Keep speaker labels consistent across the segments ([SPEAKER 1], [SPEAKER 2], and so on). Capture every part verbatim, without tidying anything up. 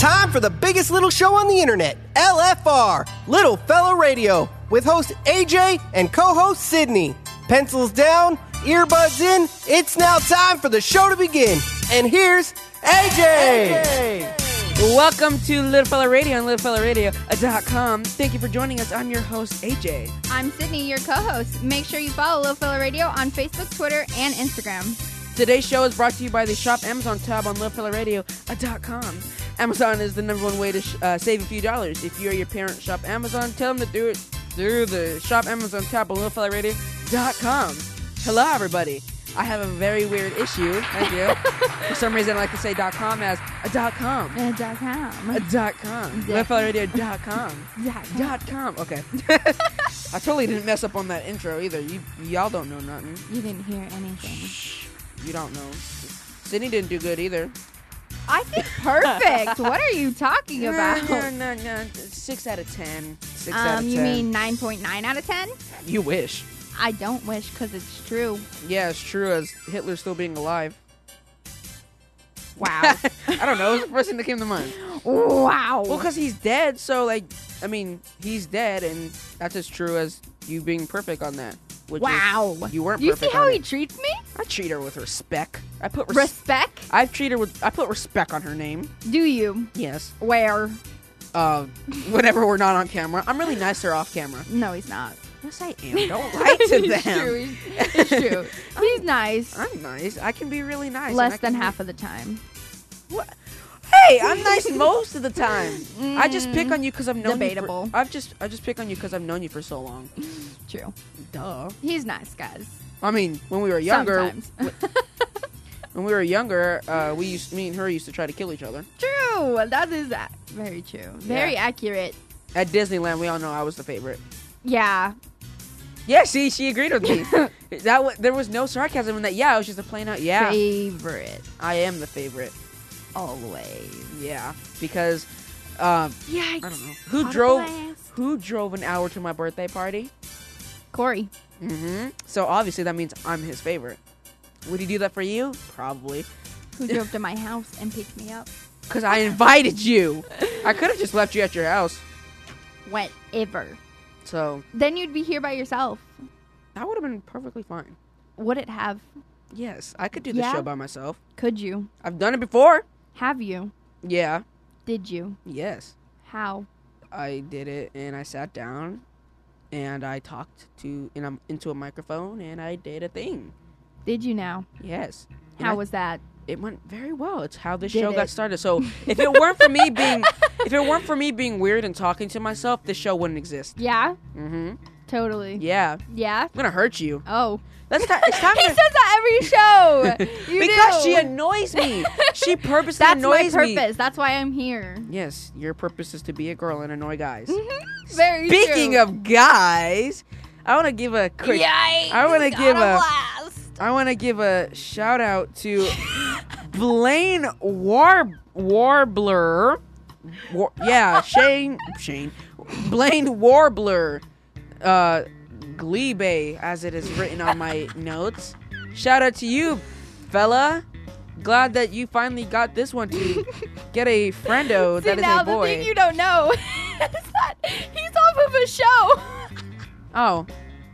[SPEAKER 1] Time for the biggest little show on the internet, L F R, Little Fella Radio, with host A J and co-host Sydney. Pencils down, earbuds in, it's now time for the show to begin. And here's A J!
[SPEAKER 2] A J. Welcome to Little Fella Radio on little fella radio dot com. Thank you for joining us. I'm your host, A J.
[SPEAKER 3] I'm Sydney, your co-host. Make sure you follow Little Fella Radio on Facebook, Twitter, and Instagram.
[SPEAKER 2] Today's show is brought to you by the Shop Amazon tab on little fella radio dot com. Amazon is the number one way to sh- uh, save a few dollars. If you're your parent, shop Amazon. Tell them to do it through the Shop Amazon tab on little fella radio dot com. Hello, everybody. I have a very weird issue. Thank you. For some reason, I like to say .com as a .com.
[SPEAKER 3] Uh, dot com.
[SPEAKER 2] A dot .com. little fella radio dot com. Dot com. Okay. I totally didn't mess up on that intro either. You y'all don't know nothing.
[SPEAKER 3] You didn't hear anything.
[SPEAKER 2] Shh. You don't know. Sydney didn't do good either.
[SPEAKER 3] I think perfect. What are you talking about?
[SPEAKER 2] No, no, no, no. Six out of ten. Six
[SPEAKER 3] um,
[SPEAKER 2] out of ten.
[SPEAKER 3] you mean nine point nine out of ten?
[SPEAKER 2] You wish.
[SPEAKER 3] I don't wish because it's true.
[SPEAKER 2] Yeah, it's true as Hitler still being alive.
[SPEAKER 3] Wow.
[SPEAKER 2] I don't know. It was the first thing that came to mind.
[SPEAKER 3] Wow.
[SPEAKER 2] Well, because he's dead, so, like, I mean, he's dead, and that's as true as you being perfect on that. Which
[SPEAKER 3] wow.
[SPEAKER 2] Is, you weren't
[SPEAKER 3] Do you
[SPEAKER 2] perfect
[SPEAKER 3] see how
[SPEAKER 2] on
[SPEAKER 3] he
[SPEAKER 2] it.
[SPEAKER 3] treats me?
[SPEAKER 2] I treat her with respect. I put res-
[SPEAKER 3] Respect?
[SPEAKER 2] I treat her with. I put respect on her name.
[SPEAKER 3] Do you?
[SPEAKER 2] Yes.
[SPEAKER 3] Where?
[SPEAKER 2] Uh, whenever we're not on camera, I'm really nice to her off camera.
[SPEAKER 3] No, he's not.
[SPEAKER 2] Yes, I am. Don't lie to them.
[SPEAKER 3] It's true. He's, it's true. He's nice.
[SPEAKER 2] I'm nice. I can be really nice.
[SPEAKER 3] Less than half of the time.
[SPEAKER 2] What? Hey, I'm nice most of the time. Mm, I just pick on you because I've known
[SPEAKER 3] debatable.
[SPEAKER 2] you. For, I've just I just pick on you because I've known you for so long.
[SPEAKER 3] True.
[SPEAKER 2] Duh.
[SPEAKER 3] He's nice, guys.
[SPEAKER 2] I mean, when we were younger,
[SPEAKER 3] Sometimes.
[SPEAKER 2] when we were younger, uh, we used me and her used to try to kill each other.
[SPEAKER 3] True. That is uh, very true. Very
[SPEAKER 2] Yeah.
[SPEAKER 3] accurate.
[SPEAKER 2] At Disneyland, we all know I was the favorite.
[SPEAKER 3] Yeah.
[SPEAKER 2] Yeah, see, she agreed with me. that w- there was no sarcasm in that. Yeah, I was just a plain out. Yeah,
[SPEAKER 3] Favorite.
[SPEAKER 2] I am the favorite.
[SPEAKER 3] Always.
[SPEAKER 2] Yeah, because um,
[SPEAKER 3] Yikes.
[SPEAKER 2] I don't know who
[SPEAKER 3] Audible
[SPEAKER 2] drove
[SPEAKER 3] blast.
[SPEAKER 2] who drove an hour to my birthday party.
[SPEAKER 3] Corey.
[SPEAKER 2] Mm-hmm. So obviously that means I'm his favorite. Would he do that for you? Probably.
[SPEAKER 3] Who drove to my house and picked me up.
[SPEAKER 2] Because I invited you. I could have just left you at your house.
[SPEAKER 3] Whatever.
[SPEAKER 2] So
[SPEAKER 3] Then you'd be here by yourself.
[SPEAKER 2] that would have been perfectly fine.
[SPEAKER 3] Would it have?
[SPEAKER 2] Yes, I could do the
[SPEAKER 3] Yeah?
[SPEAKER 2] show by myself.
[SPEAKER 3] Could you?
[SPEAKER 2] I've done it before.
[SPEAKER 3] Have you?
[SPEAKER 2] Yeah.
[SPEAKER 3] Did you?
[SPEAKER 2] Yes.
[SPEAKER 3] How?
[SPEAKER 2] I did it, and I sat down, and I talked to in a, into a microphone, and I did a thing.
[SPEAKER 3] Did you now?
[SPEAKER 2] Yes. And
[SPEAKER 3] How
[SPEAKER 2] I-
[SPEAKER 3] was that?
[SPEAKER 2] It went very well. It's how this
[SPEAKER 3] Did
[SPEAKER 2] show
[SPEAKER 3] it?
[SPEAKER 2] got started. So if it weren't for me being, if it weren't for me being weird and talking to myself, this show wouldn't exist.
[SPEAKER 3] Yeah?
[SPEAKER 2] Mm-hmm.
[SPEAKER 3] Totally.
[SPEAKER 2] Yeah.
[SPEAKER 3] Yeah?
[SPEAKER 2] I'm gonna hurt you.
[SPEAKER 3] Oh.
[SPEAKER 2] Let's ta- it's time
[SPEAKER 3] He
[SPEAKER 2] to-
[SPEAKER 3] says that every show. You
[SPEAKER 2] because
[SPEAKER 3] do.
[SPEAKER 2] she annoys me. She purposely
[SPEAKER 3] That's my
[SPEAKER 2] annoys me.
[SPEAKER 3] purpose. That's why I'm here.
[SPEAKER 2] Yes, your purpose is to be a girl and annoy guys.
[SPEAKER 3] Mm-hmm. Very
[SPEAKER 2] Speaking
[SPEAKER 3] true.
[SPEAKER 2] of guys, I want to give a quick.
[SPEAKER 3] Yikes,
[SPEAKER 2] I want to
[SPEAKER 3] got
[SPEAKER 2] give a.
[SPEAKER 3] blast.
[SPEAKER 2] I want to give a shout out to Blaine War Warbler. War, yeah, Shane Shane Blaine Warbler. Uh, Glebe, as it is written on my notes. Shout out to you, fella. Glad that you finally got this one to get a friendo
[SPEAKER 3] See,
[SPEAKER 2] that is
[SPEAKER 3] now
[SPEAKER 2] a boy.
[SPEAKER 3] the thing you don't know is that he's off of a show.
[SPEAKER 2] Oh.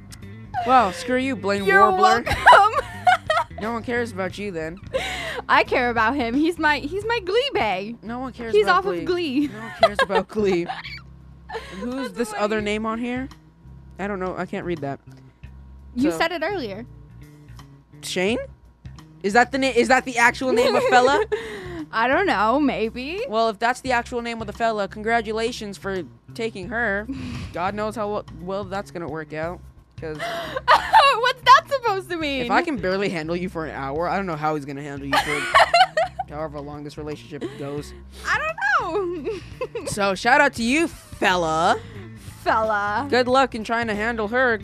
[SPEAKER 2] Well, screw you, Blaine
[SPEAKER 3] You're
[SPEAKER 2] Warbler.
[SPEAKER 3] welcome.
[SPEAKER 2] No one cares about you then.
[SPEAKER 3] I care about him. He's my he's my Glee bae.
[SPEAKER 2] No one cares
[SPEAKER 3] He's
[SPEAKER 2] about
[SPEAKER 3] off
[SPEAKER 2] Glee.
[SPEAKER 3] of Glee.
[SPEAKER 2] No one cares about Glee. Who's
[SPEAKER 3] That's
[SPEAKER 2] this
[SPEAKER 3] what
[SPEAKER 2] other
[SPEAKER 3] you-
[SPEAKER 2] name on here? I don't know. I can't read that.
[SPEAKER 3] You
[SPEAKER 2] So-
[SPEAKER 3] said it earlier.
[SPEAKER 2] Shane? Is that the name? Is that the actual name of fella?
[SPEAKER 3] I don't know. Maybe.
[SPEAKER 2] Well, if that's the actual name of the fella, congratulations for taking her. God knows how well, well that's gonna work out. Because
[SPEAKER 3] What's that supposed to mean?
[SPEAKER 2] if I can barely handle you for an hour, I don't know how he's gonna handle you for however long this relationship goes.
[SPEAKER 3] I don't know.
[SPEAKER 2] So shout out to you, fella.
[SPEAKER 3] Fella.
[SPEAKER 2] Good luck in trying to handle her.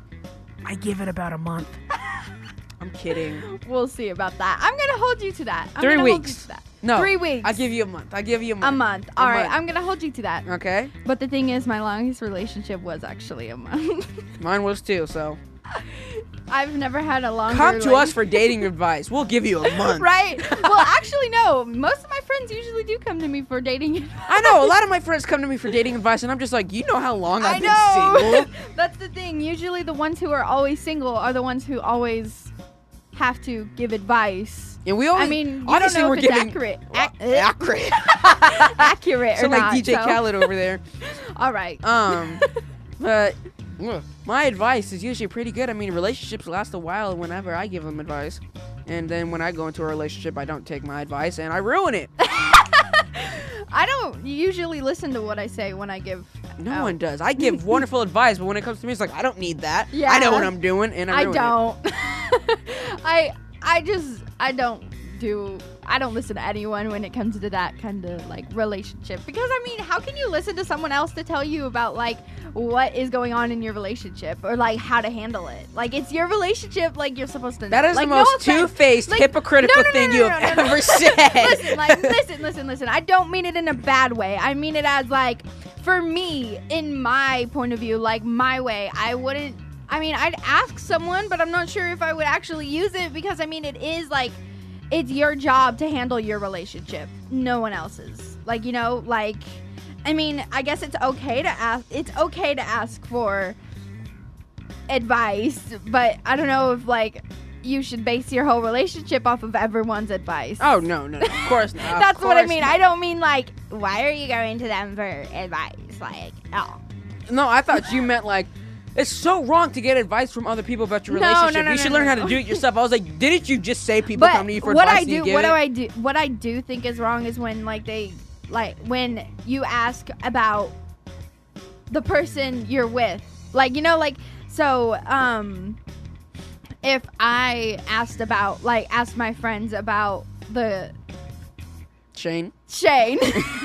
[SPEAKER 2] I give it about a month. I'm kidding.
[SPEAKER 3] We'll see about that. I'm gonna hold you to that. I'm
[SPEAKER 2] Three
[SPEAKER 3] gonna hold you
[SPEAKER 2] weeks.
[SPEAKER 3] to that.
[SPEAKER 2] No.
[SPEAKER 3] Three weeks.
[SPEAKER 2] I give you a month. I give you a month.
[SPEAKER 3] A month.
[SPEAKER 2] A
[SPEAKER 3] All right.
[SPEAKER 2] month.
[SPEAKER 3] I'm gonna hold you to that.
[SPEAKER 2] Okay.
[SPEAKER 3] But the thing is, my longest relationship was actually a month.
[SPEAKER 2] Mine was too, so.
[SPEAKER 3] I've never had a longer.
[SPEAKER 2] Come to
[SPEAKER 3] like-
[SPEAKER 2] us for dating advice. We'll give you a month.
[SPEAKER 3] Right. Well, actually, no. Most of my friends usually do come to me for dating advice.
[SPEAKER 2] I know a lot of my friends come to me for dating advice, and I'm just like, you know how long I've
[SPEAKER 3] I
[SPEAKER 2] been
[SPEAKER 3] know.
[SPEAKER 2] single.
[SPEAKER 3] That's the thing. Usually, the ones who are always single are the ones who always have to give advice.
[SPEAKER 2] And we always,
[SPEAKER 3] I mean, you
[SPEAKER 2] honestly,
[SPEAKER 3] don't know
[SPEAKER 2] we're
[SPEAKER 3] if it's
[SPEAKER 2] giving
[SPEAKER 3] accurate.
[SPEAKER 2] Ac-
[SPEAKER 3] Ac-
[SPEAKER 2] accurate.
[SPEAKER 3] accurate
[SPEAKER 2] So
[SPEAKER 3] or
[SPEAKER 2] like
[SPEAKER 3] not.
[SPEAKER 2] D J
[SPEAKER 3] so.
[SPEAKER 2] Khaled over there.
[SPEAKER 3] All right.
[SPEAKER 2] Um, but ugh, my advice is usually pretty good. I mean, relationships last a while whenever I give them advice, and then when I go into a relationship, I don't take my advice and I ruin it.
[SPEAKER 3] I don't usually listen to what I say when I give.
[SPEAKER 2] No
[SPEAKER 3] out.
[SPEAKER 2] one does. I give wonderful advice, but when it comes to me, it's like I don't need that.
[SPEAKER 3] Yeah.
[SPEAKER 2] I know what I'm doing, and I,
[SPEAKER 3] I
[SPEAKER 2] ruin
[SPEAKER 3] don't. I I just I don't do I don't listen to anyone when it comes to that kind of like relationship, because I mean, how can you listen to someone else to tell you about like what is going on in your relationship or like how to handle it? Like, it's your relationship, like you're supposed to know.
[SPEAKER 2] That is
[SPEAKER 3] like,
[SPEAKER 2] the
[SPEAKER 3] no
[SPEAKER 2] most
[SPEAKER 3] offense.
[SPEAKER 2] two-faced,
[SPEAKER 3] Like,
[SPEAKER 2] hypocritical
[SPEAKER 3] no, no, no,
[SPEAKER 2] thing
[SPEAKER 3] no,
[SPEAKER 2] you
[SPEAKER 3] no,
[SPEAKER 2] have
[SPEAKER 3] no, no, no.
[SPEAKER 2] ever said.
[SPEAKER 3] Listen, like, listen, listen, listen. I don't mean it in a bad way. I mean it as like, for me, in my point of view, like my way, I wouldn't. I mean, I'd ask someone, but I'm not sure if I would actually use it, because I mean, it is like, it's your job to handle your relationship, no one else's. Like, you know, like, I mean, I guess it's okay to ask. It's okay to ask for advice, but I don't know if like you should base your whole relationship off of everyone's advice.
[SPEAKER 2] Oh no, no, no, of course not. Of
[SPEAKER 3] That's what I
[SPEAKER 2] course
[SPEAKER 3] mean.
[SPEAKER 2] not.
[SPEAKER 3] I don't mean like, why are you going to them for advice? Like, oh.
[SPEAKER 2] No, I thought you meant like, it's so wrong to get advice from other people about your
[SPEAKER 3] No, no,
[SPEAKER 2] relationship.
[SPEAKER 3] no,
[SPEAKER 2] you
[SPEAKER 3] no,
[SPEAKER 2] should
[SPEAKER 3] no,
[SPEAKER 2] learn how
[SPEAKER 3] no.
[SPEAKER 2] to do it yourself. I was like, didn't you just say people
[SPEAKER 3] But
[SPEAKER 2] come to you for
[SPEAKER 3] what
[SPEAKER 2] advice
[SPEAKER 3] I
[SPEAKER 2] and you
[SPEAKER 3] do,
[SPEAKER 2] give
[SPEAKER 3] what
[SPEAKER 2] it?
[SPEAKER 3] do I do, what I do think is wrong is when like they, like when you ask about the person you're with, like, you know, like, so um, if I asked about, like, asked my friends about the
[SPEAKER 2] Shane,
[SPEAKER 3] Shane,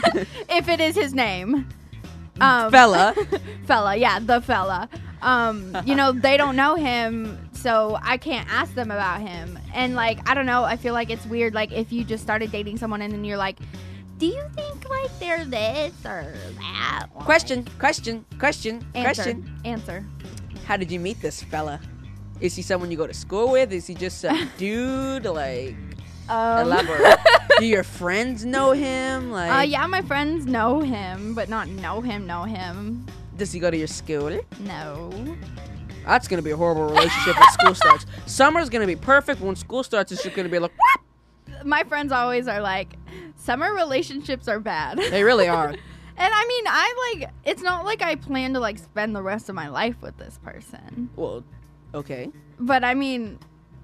[SPEAKER 3] if it is his name, um,
[SPEAKER 2] fella.
[SPEAKER 3] fella, yeah, the fella. Um, you know, they don't know him, so I can't ask them about him. And like, I don't know, I feel like it's weird, like if you just started dating someone and then you're like, do you think like they're this or that? Like,
[SPEAKER 2] Question, question, question,
[SPEAKER 3] answer,
[SPEAKER 2] question.
[SPEAKER 3] answer.
[SPEAKER 2] How did you meet this fella? Is he someone you go to school with? Is he just some dude? Like,
[SPEAKER 3] Um,
[SPEAKER 2] elaborate. Do your friends know him? Like,
[SPEAKER 3] uh, yeah, my friends know him, but not know him, know him.
[SPEAKER 2] does he go to your school?
[SPEAKER 3] No.
[SPEAKER 2] That's gonna be a horrible relationship when school starts. Summer's gonna be perfect. When school starts, it's just gonna be like, whoop.
[SPEAKER 3] My friends always are like, summer relationships are bad.
[SPEAKER 2] They really are.
[SPEAKER 3] And I mean, I like, it's not like I plan to like spend the rest of my life with this person.
[SPEAKER 2] Well, okay.
[SPEAKER 3] But I mean,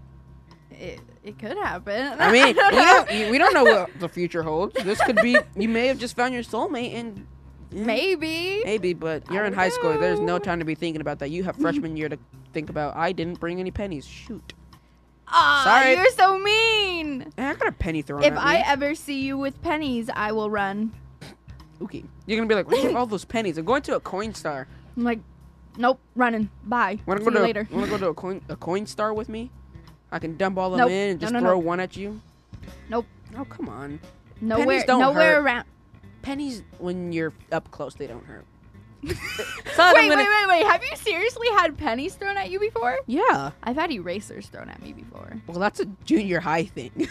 [SPEAKER 3] it, it could happen.
[SPEAKER 2] I mean,
[SPEAKER 3] don't
[SPEAKER 2] we
[SPEAKER 3] know.
[SPEAKER 2] don't we don't know what the future holds. This could be, you may have just found your soulmate, and yeah,
[SPEAKER 3] Maybe.
[SPEAKER 2] maybe, but you're
[SPEAKER 3] I
[SPEAKER 2] in
[SPEAKER 3] don't
[SPEAKER 2] high school. There's no
[SPEAKER 3] know.
[SPEAKER 2] time to be thinking about that. You have freshman year to think about. I didn't bring any pennies. Shoot.
[SPEAKER 3] Aw,
[SPEAKER 2] Sorry.
[SPEAKER 3] you're so mean.
[SPEAKER 2] Eh, I got a penny thrown
[SPEAKER 3] If
[SPEAKER 2] at
[SPEAKER 3] I
[SPEAKER 2] me.
[SPEAKER 3] ever see you with pennies, I will run.
[SPEAKER 2] Okay. You're gonna be like, where'd you get all those pennies? I'm going to a coin star.
[SPEAKER 3] I'm like, nope, running. Bye.
[SPEAKER 2] Wanna
[SPEAKER 3] See
[SPEAKER 2] go
[SPEAKER 3] you
[SPEAKER 2] to
[SPEAKER 3] later.
[SPEAKER 2] wanna go to a coin a coin star with me? I can dump all of
[SPEAKER 3] Nope.
[SPEAKER 2] them in and just
[SPEAKER 3] No, no,
[SPEAKER 2] throw
[SPEAKER 3] no.
[SPEAKER 2] one at you.
[SPEAKER 3] Nope.
[SPEAKER 2] Oh come on.
[SPEAKER 3] Nowhere,
[SPEAKER 2] don't
[SPEAKER 3] nowhere
[SPEAKER 2] hurt.
[SPEAKER 3] around.
[SPEAKER 2] Pennies when you're up close, they don't hurt.
[SPEAKER 3] Wait,
[SPEAKER 2] So I'm
[SPEAKER 3] wait,
[SPEAKER 2] gonna-
[SPEAKER 3] wait, wait. Have you seriously had pennies thrown at you before?
[SPEAKER 2] Yeah.
[SPEAKER 3] I've had erasers thrown at me before.
[SPEAKER 2] Well, that's a junior high thing.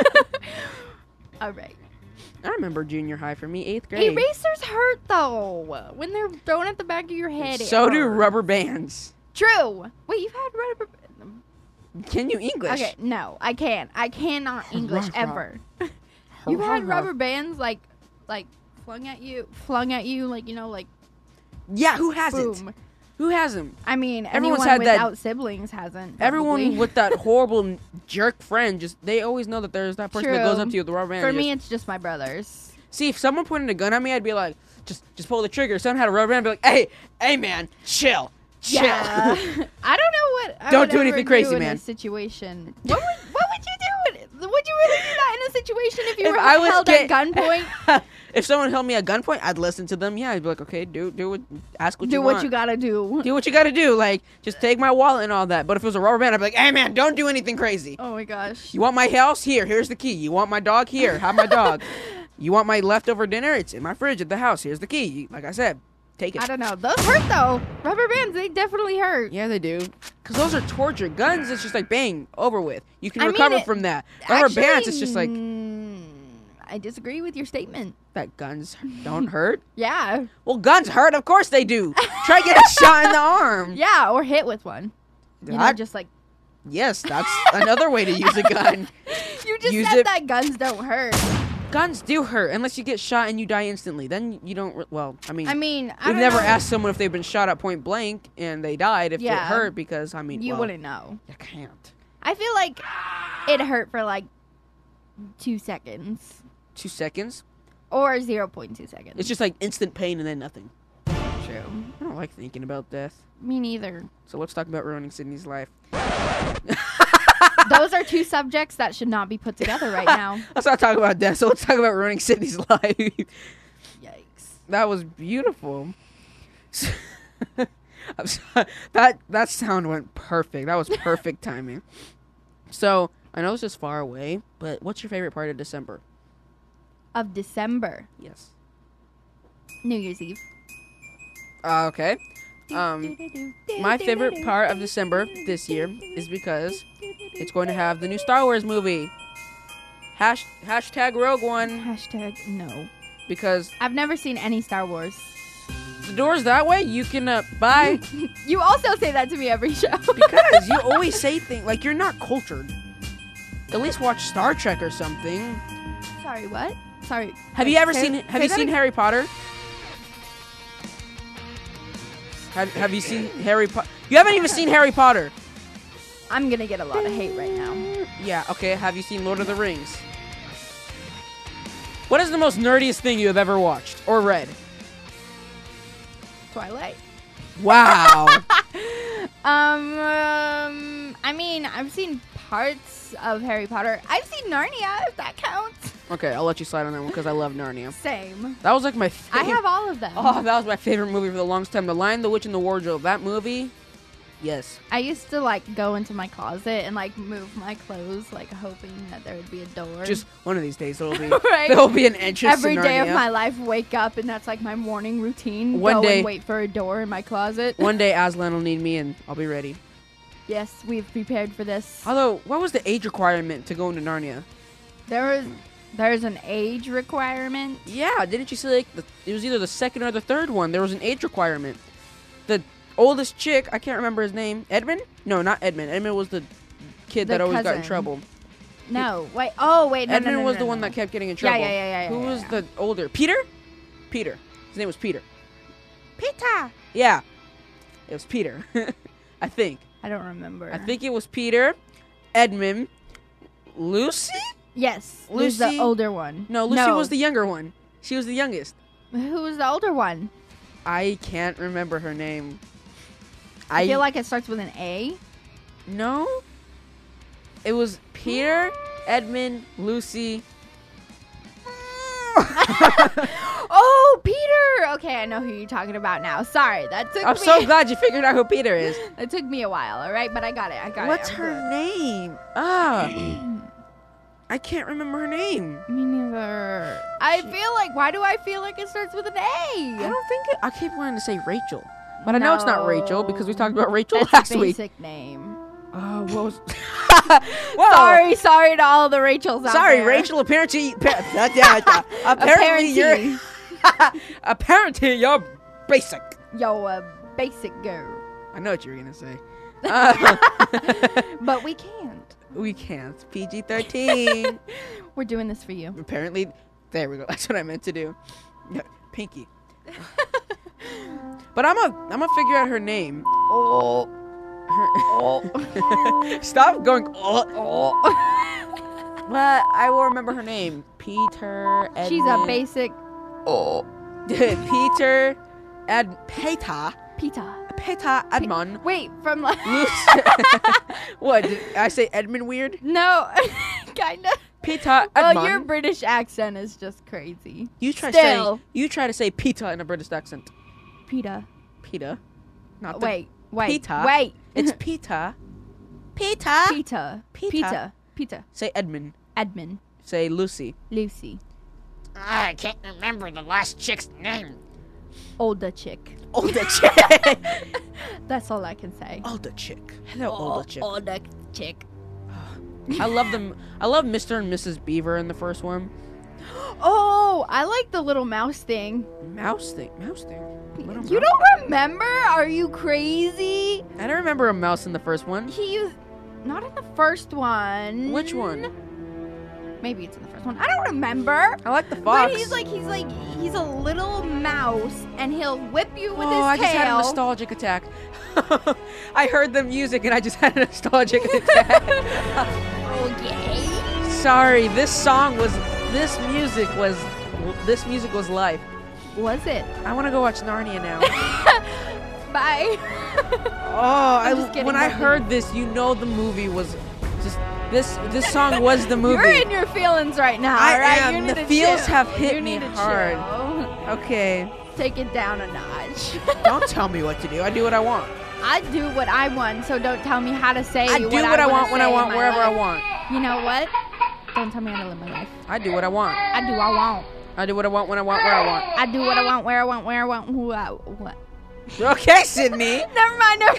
[SPEAKER 3] All right.
[SPEAKER 2] I remember junior high for me, eighth grade.
[SPEAKER 3] Erasers hurt though. When they're thrown at the back of your head. it
[SPEAKER 2] So do
[SPEAKER 3] hurts.
[SPEAKER 2] rubber bands.
[SPEAKER 3] True. Wait, you've had rubber.
[SPEAKER 2] Can you English?
[SPEAKER 3] Okay, no, I can't. I cannot English ever. You've had rubber bands like, like flung at you, flung at you, like, you know, like
[SPEAKER 2] Yeah, who hasn't?
[SPEAKER 3] boom.
[SPEAKER 2] Who hasn't?
[SPEAKER 3] I mean,
[SPEAKER 2] Everyone's
[SPEAKER 3] anyone
[SPEAKER 2] had that-
[SPEAKER 3] without siblings hasn't.
[SPEAKER 2] Everyone
[SPEAKER 3] probably.
[SPEAKER 2] with that horrible jerk friend, just they always know that there's that person that goes
[SPEAKER 3] True.
[SPEAKER 2] up to you with the rubber band.
[SPEAKER 3] For
[SPEAKER 2] and
[SPEAKER 3] me,
[SPEAKER 2] just-
[SPEAKER 3] it's just my brothers.
[SPEAKER 2] see, if someone pointed a gun at me, I'd be like, just just pull the trigger. If someone had a rubber band, I'd be like, hey, hey, man, chill, chill.
[SPEAKER 3] Yeah. I don't know what. I
[SPEAKER 2] Don't
[SPEAKER 3] would
[SPEAKER 2] do
[SPEAKER 3] ever
[SPEAKER 2] anything crazy,
[SPEAKER 3] in
[SPEAKER 2] man.
[SPEAKER 3] A situation. What would What would you do? In, would you really do that in a situation if you
[SPEAKER 2] If
[SPEAKER 3] were
[SPEAKER 2] I was
[SPEAKER 3] held
[SPEAKER 2] get-
[SPEAKER 3] at gunpoint?
[SPEAKER 2] If someone held me at gunpoint, I'd listen to them. Yeah, I'd be like, okay, do do what, ask what
[SPEAKER 3] do
[SPEAKER 2] you
[SPEAKER 3] what
[SPEAKER 2] want.
[SPEAKER 3] you gotta do.
[SPEAKER 2] do what you gotta do. Like, just take my wallet and all that. But if it was a rubber band, I'd be like, hey, man, don't do anything crazy.
[SPEAKER 3] Oh my gosh.
[SPEAKER 2] You want my house? Here, here's the key. You want my dog? Here, have my dog. You want my leftover dinner? It's in my fridge at the house. Here's the key. Like I said, take it.
[SPEAKER 3] I don't know. Those hurt though. Rubber bands, they definitely hurt.
[SPEAKER 2] Yeah, they do. Because those are torture. Guns, it's just like bang, over with. You can
[SPEAKER 3] I mean,
[SPEAKER 2] recover
[SPEAKER 3] it-
[SPEAKER 2] from that. Rubber
[SPEAKER 3] Actually,
[SPEAKER 2] bands, it's just like
[SPEAKER 3] mm, I disagree with your statement.
[SPEAKER 2] that guns don't hurt.
[SPEAKER 3] Yeah.
[SPEAKER 2] Well, guns hurt. Of course they do. Try to get a shot in the arm.
[SPEAKER 3] Yeah, or hit with one. You know,
[SPEAKER 2] That-
[SPEAKER 3] just like
[SPEAKER 2] Yes, that's another way to use a gun.
[SPEAKER 3] you just
[SPEAKER 2] use
[SPEAKER 3] said
[SPEAKER 2] it-
[SPEAKER 3] that guns don't hurt.
[SPEAKER 2] Guns do hurt unless you get shot and you die instantly. Then you don't. Re- well, I mean,
[SPEAKER 3] I mean, I
[SPEAKER 2] we've
[SPEAKER 3] don't
[SPEAKER 2] never
[SPEAKER 3] know.
[SPEAKER 2] asked someone if they've been shot at point blank and they died if
[SPEAKER 3] Yeah.
[SPEAKER 2] it hurt because I mean,
[SPEAKER 3] You
[SPEAKER 2] well,
[SPEAKER 3] wouldn't know.
[SPEAKER 2] You can't.
[SPEAKER 3] I feel like it hurt for like two seconds
[SPEAKER 2] Two seconds.
[SPEAKER 3] or zero point two seconds.
[SPEAKER 2] It's just like instant pain and then nothing.
[SPEAKER 3] true.
[SPEAKER 2] I don't like thinking about death.
[SPEAKER 3] Me neither.
[SPEAKER 2] So let's talk about ruining Sydney's life.
[SPEAKER 3] Those are two subjects that should not be put together right now.
[SPEAKER 2] Let's not talk about death. So let's talk about ruining Sydney's life.
[SPEAKER 3] Yikes.
[SPEAKER 2] That was beautiful. I'm sorry. That that sound went perfect. That was perfect timing. So I know this is far away, but what's your favorite part of December?
[SPEAKER 3] Of December,
[SPEAKER 2] Yes.
[SPEAKER 3] New Year's Eve.
[SPEAKER 2] Uh, okay. Um, my favorite part of December this year is because it's going to have the new Star Wars movie. Hash, hashtag Rogue One,
[SPEAKER 3] Hashtag no.
[SPEAKER 2] because
[SPEAKER 3] I've never seen any Star Wars.
[SPEAKER 2] the door's that way. You can uh, buy
[SPEAKER 3] You also say that to me every show.
[SPEAKER 2] because you always say things like you're not cultured. At least watch Star Trek or something.
[SPEAKER 3] Sorry, what? Sorry.
[SPEAKER 2] Have
[SPEAKER 3] Wait,
[SPEAKER 2] you ever
[SPEAKER 3] say-
[SPEAKER 2] seen Have
[SPEAKER 3] say
[SPEAKER 2] you
[SPEAKER 3] that
[SPEAKER 2] seen
[SPEAKER 3] again?
[SPEAKER 2] Harry Potter? Have, have you seen Harry Potter? You haven't even seen Harry Potter.
[SPEAKER 3] I'm gonna get a lot of hate right now.
[SPEAKER 2] Yeah, okay. Have you seen Lord of the Rings? What is the most nerdiest thing you have ever watched or read?
[SPEAKER 3] Twilight.
[SPEAKER 2] Wow.
[SPEAKER 3] Um, um, I mean, I've seen parts of Harry Potter. I've seen Narnia, if that counts.
[SPEAKER 2] Okay, I'll let you slide on that one because I love Narnia.
[SPEAKER 3] Same.
[SPEAKER 2] That was like my
[SPEAKER 3] I
[SPEAKER 2] favorite.
[SPEAKER 3] have all of them.
[SPEAKER 2] Oh, that was my favorite movie for the longest time. The Lion, the Witch, and the Wardrobe. That movie, yes.
[SPEAKER 3] I used to like go into my closet and like move my clothes, like hoping that there would be a door.
[SPEAKER 2] Just one of these days there'll be
[SPEAKER 3] Right.
[SPEAKER 2] there'll be an entrance
[SPEAKER 3] every
[SPEAKER 2] to
[SPEAKER 3] day of
[SPEAKER 2] Narnia.
[SPEAKER 3] my life, wake up and that's like my morning routine.
[SPEAKER 2] One
[SPEAKER 3] go
[SPEAKER 2] day-
[SPEAKER 3] and wait for a door in my closet.
[SPEAKER 2] One day Aslan will need me and I'll be ready.
[SPEAKER 3] Yes, we've prepared for this.
[SPEAKER 2] Although, what was the age requirement to go into Narnia?
[SPEAKER 3] There was, there's an age requirement.
[SPEAKER 2] Yeah, didn't you say like the, it was either the second or the third one? There was an age requirement. The oldest chick, I can't remember his name. Edmund? No, not Edmund. Edmund was the kid
[SPEAKER 3] The
[SPEAKER 2] that always got in
[SPEAKER 3] cousin.
[SPEAKER 2] trouble.
[SPEAKER 3] No, wait. Oh, wait. No,
[SPEAKER 2] Edmund
[SPEAKER 3] no, no,
[SPEAKER 2] was
[SPEAKER 3] no,
[SPEAKER 2] the
[SPEAKER 3] no.
[SPEAKER 2] one that kept getting in
[SPEAKER 3] Yeah,
[SPEAKER 2] trouble.
[SPEAKER 3] yeah, yeah, yeah,
[SPEAKER 2] Who
[SPEAKER 3] yeah,
[SPEAKER 2] was
[SPEAKER 3] yeah.
[SPEAKER 2] the older? Peter? Peter. His name was Peter. Peter. Yeah, it was Peter. I think.
[SPEAKER 3] I don't remember.
[SPEAKER 2] I think it was Peter, Edmund, Lucy.
[SPEAKER 3] Yes, Lucy's the
[SPEAKER 2] Lucy-
[SPEAKER 3] older one.
[SPEAKER 2] No, Lucy was the younger one. She was the youngest.
[SPEAKER 3] Who was the older one?
[SPEAKER 2] I can't remember her name.
[SPEAKER 3] I, feel like it starts with an A.
[SPEAKER 2] No. It was Peter, Edmund, Lucy.
[SPEAKER 3] Oh, Peter. Okay, I know who you're talking about now. Sorry, that took
[SPEAKER 2] I'm
[SPEAKER 3] me.
[SPEAKER 2] so glad you figured out who Peter is.
[SPEAKER 3] It took me a while. All right, but I got it. I got
[SPEAKER 2] What's
[SPEAKER 3] it. I'm
[SPEAKER 2] her
[SPEAKER 3] good.
[SPEAKER 2] name? Ah. I can't remember her name.
[SPEAKER 3] Me neither. I feel like. Why do I feel like it starts with an A?
[SPEAKER 2] I don't think it, I keep wanting to say Rachel. But I know it's not Rachel because we talked about Rachel
[SPEAKER 3] That's
[SPEAKER 2] last
[SPEAKER 3] a
[SPEAKER 2] week.
[SPEAKER 3] basic name.
[SPEAKER 2] Uh, what was? Whoa.
[SPEAKER 3] Sorry, sorry to all the Rachels out
[SPEAKER 2] Sorry,
[SPEAKER 3] there.
[SPEAKER 2] Rachel. Apparently, apparently, apparently you're apparently you're basic.
[SPEAKER 3] Yo, a basic girl.
[SPEAKER 2] I know what you were gonna say. Uh,
[SPEAKER 3] But we can't.
[SPEAKER 2] we can't. P G thirteen.
[SPEAKER 3] We're doing this for you.
[SPEAKER 2] Apparently, there we go. That's what I meant to do. Yeah, Pinky. But I'm a I'm gonna figure out her name.
[SPEAKER 3] Oh.
[SPEAKER 2] Her Stop going. Oh, oh. But I will remember her name. Peter. Edmund.
[SPEAKER 3] She's a basic
[SPEAKER 2] Oh. Peter. Ed. Peter.
[SPEAKER 3] Peter.
[SPEAKER 2] Peter Edmund.
[SPEAKER 3] Wait, from like
[SPEAKER 2] Lucy. What? Did I say Edmund weird?
[SPEAKER 3] no, kinda.
[SPEAKER 2] Peter
[SPEAKER 3] Well,
[SPEAKER 2] Edmund.
[SPEAKER 3] your British accent is just crazy.
[SPEAKER 2] you try
[SPEAKER 3] still.
[SPEAKER 2] saying. You try to say Peter in a British accent.
[SPEAKER 3] Peter.
[SPEAKER 2] Peter. Not the,
[SPEAKER 3] Wait, wait,
[SPEAKER 2] Peter.
[SPEAKER 3] wait.
[SPEAKER 2] It's Peter. Peter.
[SPEAKER 3] Peter.
[SPEAKER 2] Peter.
[SPEAKER 3] Peter. Peter.
[SPEAKER 2] Say Edmund.
[SPEAKER 3] Edmund.
[SPEAKER 2] Say Lucy.
[SPEAKER 3] Lucy.
[SPEAKER 4] I can't remember the last chick's name.
[SPEAKER 3] older chick.
[SPEAKER 2] Older chick.
[SPEAKER 3] That's all I can say.
[SPEAKER 2] Older chick. Hello, older chick.
[SPEAKER 3] Older chick.
[SPEAKER 2] I love them. I love Mister and Missus Beaver in the first one.
[SPEAKER 3] Oh, I like the little mouse thing.
[SPEAKER 2] Mouse thing. Mouse thing. Little
[SPEAKER 3] You
[SPEAKER 2] mouse.
[SPEAKER 3] don't remember? Are you crazy?
[SPEAKER 2] I don't remember a mouse in the first one.
[SPEAKER 3] He used, not in the first one.
[SPEAKER 2] Which one?
[SPEAKER 3] Maybe it's in the first one. I don't remember.
[SPEAKER 2] I like the fox.
[SPEAKER 3] But he's like he's like he's a little mouse, and he'll whip you with
[SPEAKER 2] oh,
[SPEAKER 3] his
[SPEAKER 2] I just had a
[SPEAKER 3] tail.
[SPEAKER 2] nostalgic attack. I heard the music and I just had a nostalgic attack.
[SPEAKER 3] Okay.
[SPEAKER 2] Sorry, this song was, this music was, this music was life.
[SPEAKER 3] Was it?
[SPEAKER 2] I want to go watch Narnia now.
[SPEAKER 3] Bye.
[SPEAKER 2] Oh, I,
[SPEAKER 3] just kidding,
[SPEAKER 2] when I
[SPEAKER 3] don't
[SPEAKER 2] heard this, you know the movie was just this. This song was the movie.
[SPEAKER 3] You're in your feelings right now.
[SPEAKER 2] I
[SPEAKER 3] all right?
[SPEAKER 2] am.
[SPEAKER 3] You need
[SPEAKER 2] The
[SPEAKER 3] to
[SPEAKER 2] feels
[SPEAKER 3] chill.
[SPEAKER 2] have hit
[SPEAKER 3] you
[SPEAKER 2] me
[SPEAKER 3] need to
[SPEAKER 2] hard.
[SPEAKER 3] chill.
[SPEAKER 2] Okay,
[SPEAKER 3] Take it down a notch.
[SPEAKER 2] don't tell me what to do. I do what I want.
[SPEAKER 3] I do what I want, so don't tell me how to say
[SPEAKER 2] I do
[SPEAKER 3] what,
[SPEAKER 2] what I
[SPEAKER 3] wanna
[SPEAKER 2] want when I
[SPEAKER 3] say in
[SPEAKER 2] want,
[SPEAKER 3] my
[SPEAKER 2] wherever I
[SPEAKER 3] life.
[SPEAKER 2] want.
[SPEAKER 3] You know what? Don't tell me how to live my life.
[SPEAKER 2] I do what I want.
[SPEAKER 3] I do what I want.
[SPEAKER 2] I do what I want when I want, where I want.
[SPEAKER 3] I do what I want, where I want, where I want, who I what.
[SPEAKER 2] Okay, Sydney.
[SPEAKER 3] Never mind. Never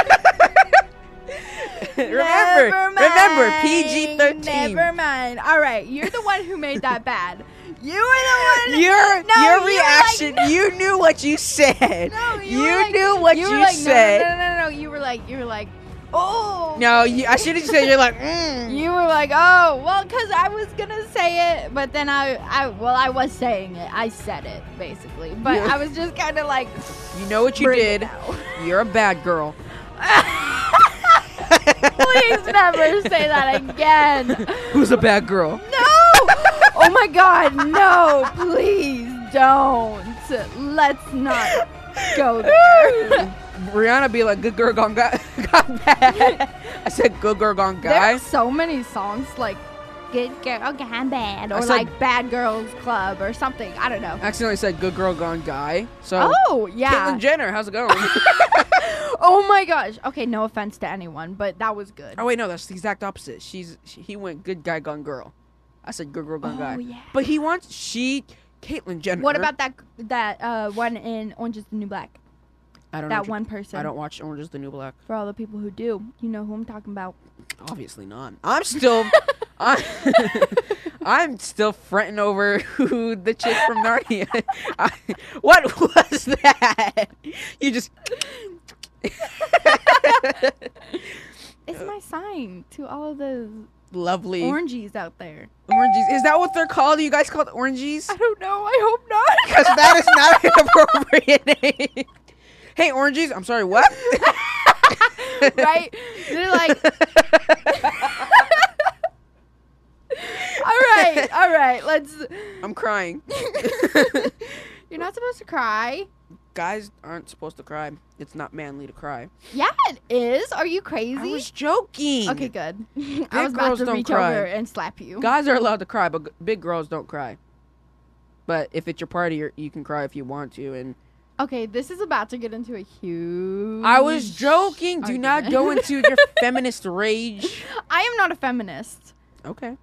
[SPEAKER 2] remember,
[SPEAKER 3] Never
[SPEAKER 2] remember,
[SPEAKER 3] mind,
[SPEAKER 2] P G thirteen.
[SPEAKER 3] Never mind. All right, you're the one who made that bad. You were the one.
[SPEAKER 2] Your
[SPEAKER 3] No,
[SPEAKER 2] your
[SPEAKER 3] you were
[SPEAKER 2] reaction.
[SPEAKER 3] like-
[SPEAKER 2] you knew what you said.
[SPEAKER 3] No, you,
[SPEAKER 2] you
[SPEAKER 3] were like,
[SPEAKER 2] knew what
[SPEAKER 3] you,
[SPEAKER 2] you,
[SPEAKER 3] were like,
[SPEAKER 2] said.
[SPEAKER 3] No, no, no, no, no. You were like, you were like, oh.
[SPEAKER 2] No, you, I should have said you're like. Mm.
[SPEAKER 3] You were like, oh, well, because I was gonna say it, but then I, I, well, I was saying it. I said it basically, but
[SPEAKER 2] Yeah.
[SPEAKER 3] I was just kind of like,
[SPEAKER 2] You know what you
[SPEAKER 3] bring
[SPEAKER 2] did.
[SPEAKER 3] it out.
[SPEAKER 2] You're a bad girl.
[SPEAKER 3] Please never say that again.
[SPEAKER 2] Who's a bad girl?
[SPEAKER 3] No! Oh my god, no, please don't. Let's not go there.
[SPEAKER 2] Rihanna be like, good girl gone, guy, gone bad. I said good girl gone
[SPEAKER 3] There
[SPEAKER 2] guy.
[SPEAKER 3] are so many songs like Good Girl Gone Bad
[SPEAKER 2] I
[SPEAKER 3] or
[SPEAKER 2] said-
[SPEAKER 3] like Bad Girls Club or something. I don't know.
[SPEAKER 2] I accidentally said good girl gone guy. So
[SPEAKER 3] Oh, yeah.
[SPEAKER 2] Caitlyn Jenner, how's it going?
[SPEAKER 3] Oh my gosh. Okay, no offense to anyone, but that was good.
[SPEAKER 2] Oh wait, no, that's the exact opposite. She's she, he went good guy gone girl. I said good girl gone
[SPEAKER 3] Oh,
[SPEAKER 2] guy.
[SPEAKER 3] yeah.
[SPEAKER 2] But he wants she Caitlyn Jenner.
[SPEAKER 3] What about that that uh, one in Orange is the New Black?
[SPEAKER 2] I don't know
[SPEAKER 3] That
[SPEAKER 2] what you-
[SPEAKER 3] one person.
[SPEAKER 2] I don't watch Orange is the New Black.
[SPEAKER 3] For all the people who do, you know who I'm talking about.
[SPEAKER 2] Obviously not. I'm still I'm, I'm still fretting over who the chick from Narnia. I, what was that? You just
[SPEAKER 3] It's my sign to all of the
[SPEAKER 2] lovely
[SPEAKER 3] orangies out there.
[SPEAKER 2] oranges. Is that what they're called? Are you guys called orangies?
[SPEAKER 3] I don't know. I hope not.
[SPEAKER 2] Because that is not an appropriate name. Hey, orangies. I'm sorry. What?
[SPEAKER 3] Right? They're like, all right, all right. Let's.
[SPEAKER 2] I'm crying.
[SPEAKER 3] You're not supposed to cry.
[SPEAKER 2] Guys aren't supposed to cry. It's not manly to cry.
[SPEAKER 3] Yeah, it is. Are you crazy?
[SPEAKER 2] I was joking.
[SPEAKER 3] Okay, good. I was about
[SPEAKER 2] girls
[SPEAKER 3] to
[SPEAKER 2] don't
[SPEAKER 3] reach
[SPEAKER 2] cry.
[SPEAKER 3] over and slap you.
[SPEAKER 2] Guys are allowed to cry, but g- big girls don't cry. But if it's your party, you're, you can cry if you want to. And
[SPEAKER 3] Okay, this is about to get into a huge.
[SPEAKER 2] I was joking. Do not
[SPEAKER 3] argument.
[SPEAKER 2] go into your feminist rage.
[SPEAKER 3] I am not a feminist.
[SPEAKER 2] Okay.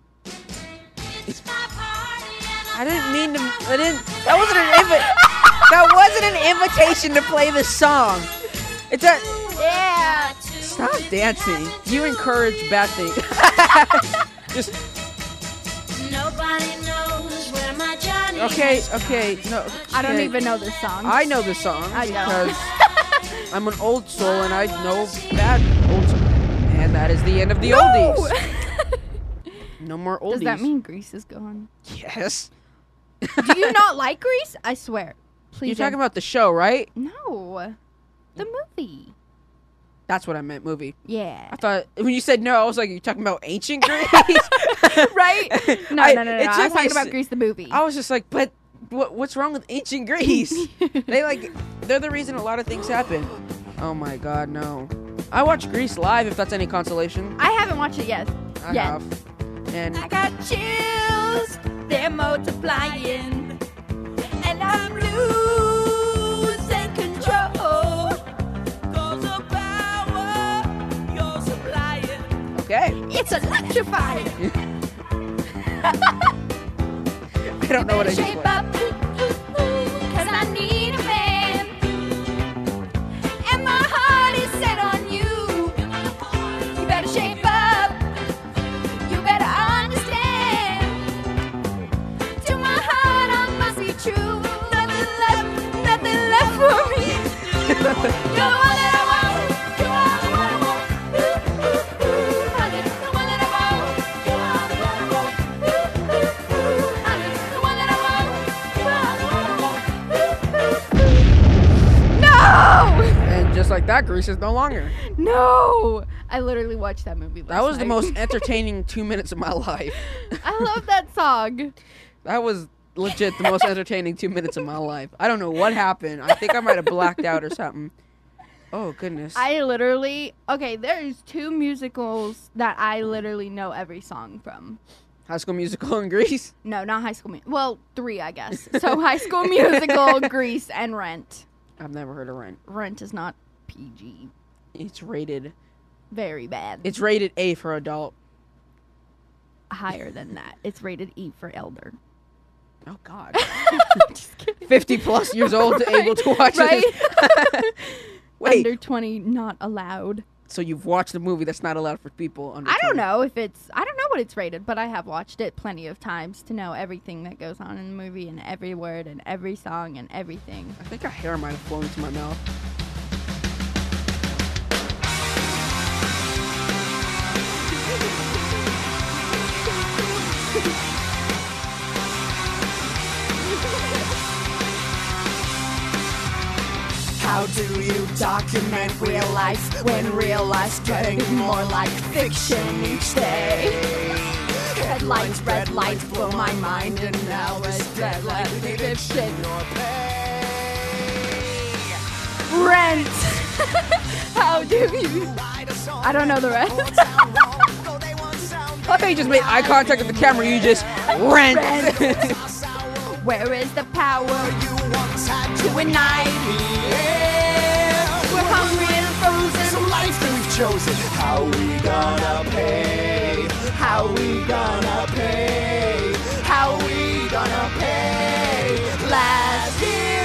[SPEAKER 2] I didn't mean to. I didn't. That wasn't an invi- That wasn't an invitation to play the song. It's a.
[SPEAKER 3] Yeah.
[SPEAKER 2] Stop dancing. You encourage bad things. Just.
[SPEAKER 4] Nobody knows where my Johnny
[SPEAKER 2] Okay.
[SPEAKER 4] is.
[SPEAKER 2] Okay. No.
[SPEAKER 3] I don't
[SPEAKER 2] okay.
[SPEAKER 3] even know this song.
[SPEAKER 2] I know this song
[SPEAKER 3] I don't.
[SPEAKER 2] because I'm an old soul and I know bad old soul. And that is the end of the
[SPEAKER 3] No!
[SPEAKER 2] oldies. No more oldies.
[SPEAKER 3] Does that mean Grease is gone?
[SPEAKER 2] Yes.
[SPEAKER 3] Do you not like Grease? I swear. Please.
[SPEAKER 2] You're talking about the show, right?
[SPEAKER 3] No. The movie.
[SPEAKER 2] That's what I meant, movie.
[SPEAKER 3] Yeah.
[SPEAKER 2] I thought when you said no, I was like, you're talking about ancient Greece,
[SPEAKER 3] Right? No,
[SPEAKER 2] I-
[SPEAKER 3] no, no, no.
[SPEAKER 2] it
[SPEAKER 3] no. I
[SPEAKER 2] took
[SPEAKER 3] was
[SPEAKER 2] me
[SPEAKER 3] talking
[SPEAKER 2] a
[SPEAKER 3] about
[SPEAKER 2] s-
[SPEAKER 3] Grease the movie.
[SPEAKER 2] I was just like, but what, what's wrong with ancient Greece? They like, they're the reason a lot of things happen. Oh my God, no. I watch Grease live if that's any consolation.
[SPEAKER 3] I haven't watched it yet.
[SPEAKER 2] I
[SPEAKER 3] yet.
[SPEAKER 2] have. And
[SPEAKER 3] I got chills, they're multiplying, and I'm losing control. Cause the power you're supplying,
[SPEAKER 2] okay,
[SPEAKER 3] it's electrifying.
[SPEAKER 2] I don't know what I
[SPEAKER 3] Shape
[SPEAKER 2] just
[SPEAKER 3] up, cause I need a man.
[SPEAKER 2] that, Grease is no longer.
[SPEAKER 3] No, I literally watched that movie. Last
[SPEAKER 2] That was the
[SPEAKER 3] night.
[SPEAKER 2] most entertaining two minutes of my life.
[SPEAKER 3] I love that song.
[SPEAKER 2] That was legit the most entertaining two minutes of my life. I don't know what happened. I think I might have blacked out or something. Oh, goodness.
[SPEAKER 3] I literally okay. There's two musicals that I literally know every song from.
[SPEAKER 2] High School Musical and Grease.
[SPEAKER 3] No, not High School Musical. Well, three, I guess. So High School Musical, Grease, and Rent.
[SPEAKER 2] I've never heard of Rent.
[SPEAKER 3] Rent is not P G.
[SPEAKER 2] It's rated.
[SPEAKER 3] Very bad.
[SPEAKER 2] It's rated A for adult.
[SPEAKER 3] Higher than that. It's rated E for elder.
[SPEAKER 2] Oh, God.
[SPEAKER 3] I'm just kidding.
[SPEAKER 2] fifty plus years old,
[SPEAKER 3] Right,
[SPEAKER 2] able to watch
[SPEAKER 3] right?
[SPEAKER 2] this. Wait,
[SPEAKER 3] Under twenty, not allowed.
[SPEAKER 2] so you've watched a movie that's not allowed for people under
[SPEAKER 3] I don't
[SPEAKER 2] twenty.
[SPEAKER 3] know if it's. I don't know what it's rated, but I have watched it plenty of times to know everything that goes on in the movie and every word and every song and everything.
[SPEAKER 2] I think a hair might have flown into my mouth.
[SPEAKER 5] How do you document real life when real life's getting more like fiction each day? Headlights, red lights blow my mind, and now it's dead like fiction or pay.
[SPEAKER 3] Rent. How do you? I don't know the rest.
[SPEAKER 2] I thought you just made eye contact with the camera. You just rent.
[SPEAKER 3] Where is the power
[SPEAKER 5] You once had
[SPEAKER 3] to a night? We're hungry and frozen.
[SPEAKER 5] some life we've chosen. How we gonna pay? How we gonna pay? How we gonna pay last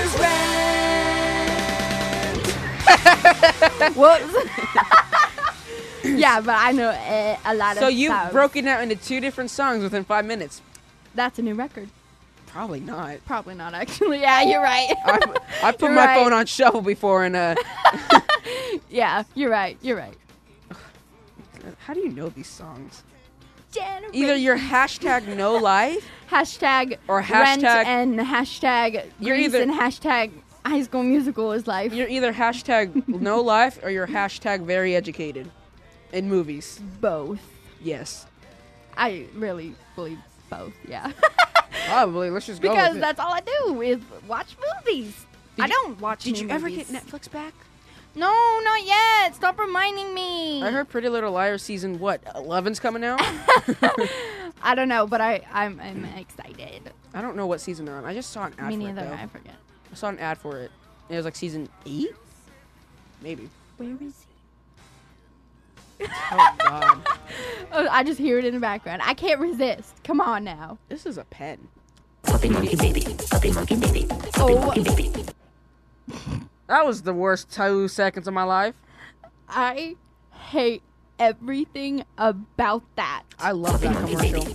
[SPEAKER 5] year's rent?
[SPEAKER 3] Whoops. Yeah, but I know uh, a lot of.
[SPEAKER 2] So you've
[SPEAKER 3] songs.
[SPEAKER 2] broken out into two different songs within five minutes.
[SPEAKER 3] That's a new record.
[SPEAKER 2] Probably not.
[SPEAKER 3] Probably not actually. Yeah, you're right.
[SPEAKER 2] I, I put
[SPEAKER 3] You're
[SPEAKER 2] my
[SPEAKER 3] right.
[SPEAKER 2] phone on shuffle before, and uh,
[SPEAKER 3] Yeah, you're right. You're right.
[SPEAKER 2] how do you know these songs?
[SPEAKER 3] Generation.
[SPEAKER 2] Either you're hashtag no life.
[SPEAKER 3] hashtag
[SPEAKER 2] Or
[SPEAKER 3] rent
[SPEAKER 2] hashtag-
[SPEAKER 3] and hashtag
[SPEAKER 2] You're
[SPEAKER 3] Grease
[SPEAKER 2] either-
[SPEAKER 3] and hashtag High School Musical is life.
[SPEAKER 2] You're either hashtag no life or you're hashtag very educated in movies.
[SPEAKER 3] Both.
[SPEAKER 2] Yes,
[SPEAKER 3] I really believe both. Yeah.
[SPEAKER 2] probably. Let's just go
[SPEAKER 3] Because
[SPEAKER 2] with it.
[SPEAKER 3] that's all I do is watch movies.
[SPEAKER 2] Did
[SPEAKER 3] I
[SPEAKER 2] you-
[SPEAKER 3] don't watch.
[SPEAKER 2] Did
[SPEAKER 3] new
[SPEAKER 2] you ever
[SPEAKER 3] movies.
[SPEAKER 2] get Netflix back?
[SPEAKER 3] No, not yet. Stop reminding me.
[SPEAKER 2] I heard Pretty Little Liars season what eleven's coming out.
[SPEAKER 3] I don't know, but I I'm, I'm excited.
[SPEAKER 2] I don't know what season they're on. I just saw an ad
[SPEAKER 3] Me
[SPEAKER 2] for it
[SPEAKER 3] neither.
[SPEAKER 2] though.
[SPEAKER 3] I forget.
[SPEAKER 2] I saw an ad for it. It was like season eight, maybe.
[SPEAKER 3] Where is he?
[SPEAKER 2] Oh God,
[SPEAKER 3] Oh, I just hear it in the background. I can't resist. Come on now.
[SPEAKER 2] this is a pen.
[SPEAKER 3] Oh,
[SPEAKER 2] That was the worst two seconds of my life.
[SPEAKER 3] I hate everything about that.
[SPEAKER 2] I love that commercial.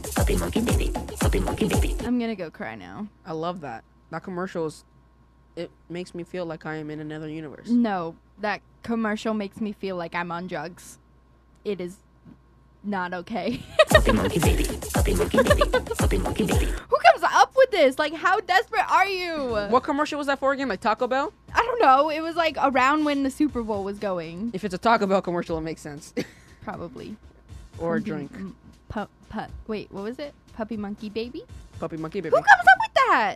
[SPEAKER 3] I'm gonna go cry now.
[SPEAKER 2] I love that. That commercial is. It makes me feel like I am in another universe.
[SPEAKER 3] No, that commercial makes me feel like I'm on drugs. It is not okay. Who comes up with this? Like, how desperate are you?
[SPEAKER 2] What commercial was that for again? Like Taco Bell?
[SPEAKER 3] I don't know. It was like around when the Super Bowl was going.
[SPEAKER 2] If it's a Taco Bell commercial, it makes sense.
[SPEAKER 3] Probably.
[SPEAKER 2] Or a
[SPEAKER 3] Something-
[SPEAKER 2] drink.
[SPEAKER 3] mm, Pu- pu- wait, what was it? Puppy Monkey Baby?
[SPEAKER 2] Puppy Monkey Baby.
[SPEAKER 3] Who comes up with that?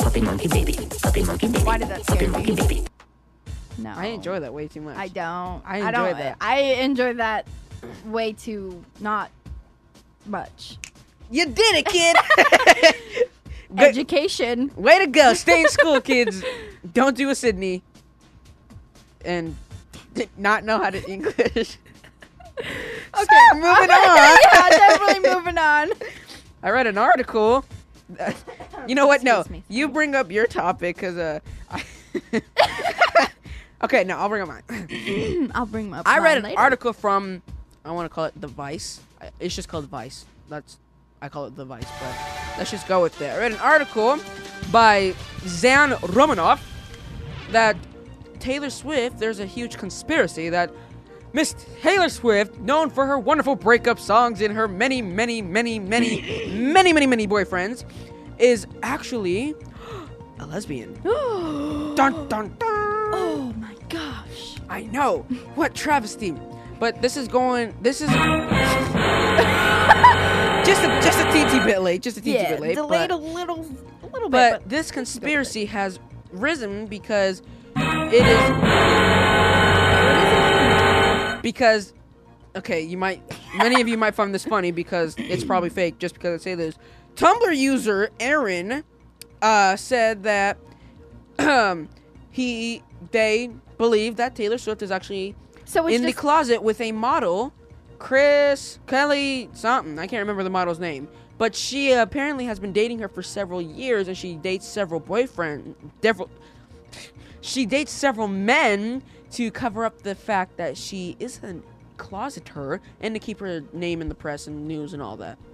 [SPEAKER 3] Why did that scare me? No.
[SPEAKER 2] I enjoy that way too much.
[SPEAKER 3] I don't.
[SPEAKER 2] I
[SPEAKER 3] I
[SPEAKER 2] enjoy
[SPEAKER 3] don't.
[SPEAKER 2] that.
[SPEAKER 3] I enjoy that way too not much.
[SPEAKER 2] You did it, kid! Good-
[SPEAKER 3] Education.
[SPEAKER 2] Way to go. Stay in school, kids. Don't do a Sydney. And not know how to English.
[SPEAKER 3] Okay,
[SPEAKER 2] moving on.
[SPEAKER 3] Yeah, definitely moving on.
[SPEAKER 2] I read an article. You know what? No,
[SPEAKER 3] Excuse me.
[SPEAKER 2] you bring up your topic because uh. I okay, no, I'll bring up mine.
[SPEAKER 3] I'll bring up.
[SPEAKER 2] I read
[SPEAKER 3] mine
[SPEAKER 2] an
[SPEAKER 3] later.
[SPEAKER 2] article from. I want to call it the Vice. I- It's just called Vice. That's I call it the Vice, but let's just go with it. I read an article by Zan Romanoff that Taylor Swift. There's a huge conspiracy that Miss Taylor Swift, known for her wonderful breakup songs and her many, many, many, many, many, many, many boyfriends, is actually a lesbian. Dun dun dun.
[SPEAKER 3] Oh my gosh.
[SPEAKER 2] I know. What travesty. But this is going, this is just a, just a teensy bit late, just a teensy
[SPEAKER 3] Yeah,
[SPEAKER 2] bit late.
[SPEAKER 3] delayed
[SPEAKER 2] but,
[SPEAKER 3] a little, a little
[SPEAKER 2] but
[SPEAKER 3] bit. But
[SPEAKER 2] this conspiracy has risen because it is, because, okay, you might, many of you might find this funny because it's probably fake just because I say this. Tumblr user Aaron uh, said that um, he, they believe that Taylor Swift is actually
[SPEAKER 3] so it's
[SPEAKER 2] in the
[SPEAKER 3] just,
[SPEAKER 2] closet with a model, Chris Kelly something. I can't remember the model's name. But she uh, apparently has been dating her for several years, and she dates several boyfriends. Several, she dates several men to cover up the fact that she is a closeter and to keep her name in the press and news and all that.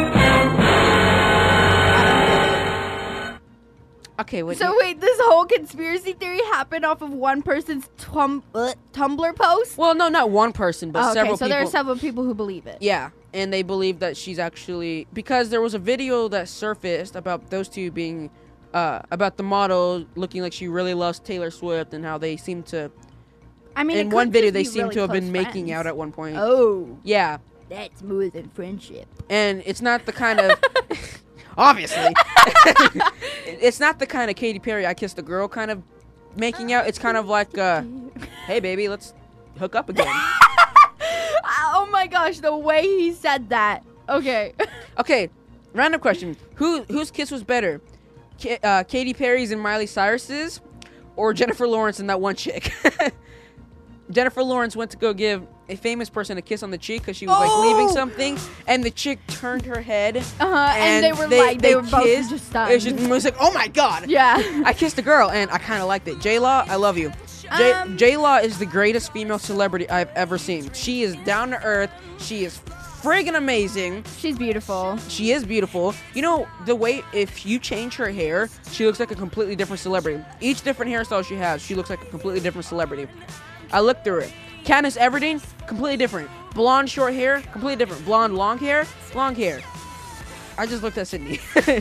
[SPEAKER 2] Okay, wait.
[SPEAKER 3] So wait, this whole conspiracy theory happened off of one person's tum- uh, Tumblr post?
[SPEAKER 2] Well, no, not one person, but
[SPEAKER 3] Oh, okay,
[SPEAKER 2] several
[SPEAKER 3] so
[SPEAKER 2] people.
[SPEAKER 3] there are several people who believe it.
[SPEAKER 2] Yeah, and they believe that she's actually, because there was a video that surfaced about those two being, uh, about the model looking like she really loves Taylor Swift and how they seem to,
[SPEAKER 3] I mean,
[SPEAKER 2] in
[SPEAKER 3] it
[SPEAKER 2] one
[SPEAKER 3] could
[SPEAKER 2] video
[SPEAKER 3] just
[SPEAKER 2] they
[SPEAKER 3] be
[SPEAKER 2] seem
[SPEAKER 3] really
[SPEAKER 2] to have been
[SPEAKER 3] close
[SPEAKER 2] making
[SPEAKER 3] friends.
[SPEAKER 2] out at one point.
[SPEAKER 3] Oh,
[SPEAKER 2] Yeah,
[SPEAKER 3] that's more than friendship.
[SPEAKER 2] and it's not the kind of, obviously, it's not the kind of Katy Perry I Kissed a Girl kind of making out. It's kind of like, uh, hey baby, let's hook up again.
[SPEAKER 3] Oh my gosh, the way he said that. Okay.
[SPEAKER 2] Okay, random question. Who whose kiss was better? Ka- uh, Katy Perry's and Miley Cyrus's, or Jennifer Lawrence and that one chick? Jennifer Lawrence went to go give a famous person a kiss on the cheek because she was like
[SPEAKER 3] Oh!
[SPEAKER 2] leaving something, and the chick turned her head.
[SPEAKER 3] Uh-huh, and they were like- they were both
[SPEAKER 2] kissed.
[SPEAKER 3] just stunned.
[SPEAKER 2] It was, just, it was like, oh my god.
[SPEAKER 3] Yeah.
[SPEAKER 2] I kissed a girl, and I kind of liked it. J-Law, I love you. J-
[SPEAKER 3] Um,
[SPEAKER 2] J-Law is the greatest female celebrity I've ever seen. She is down to earth. She is friggin' amazing.
[SPEAKER 3] She's beautiful.
[SPEAKER 2] She is beautiful. You know, the way, if you change her hair, she looks like a completely different celebrity. Each different hairstyle she has, she looks like a completely different celebrity. I looked through it. Katniss Everdeen, completely different. Blonde short hair, completely different. Blonde long hair, long hair. I just looked at Sydney.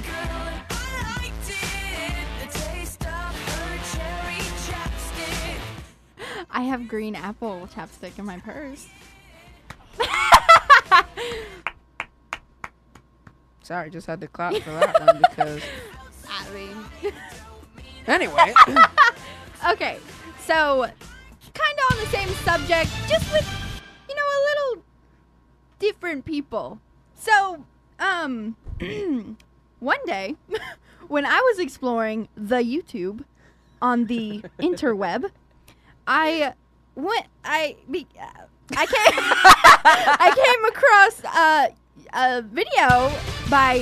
[SPEAKER 3] I have green apple chapstick in my purse.
[SPEAKER 2] Sorry, just had to clap for that one because...
[SPEAKER 3] I mean.
[SPEAKER 2] Anyway.
[SPEAKER 3] Okay, so kind of on the same subject, just with, you know, a little different people. So, um, one day, when I was exploring the YouTube on the interweb, I went, I, be, I came, I came across uh, a video by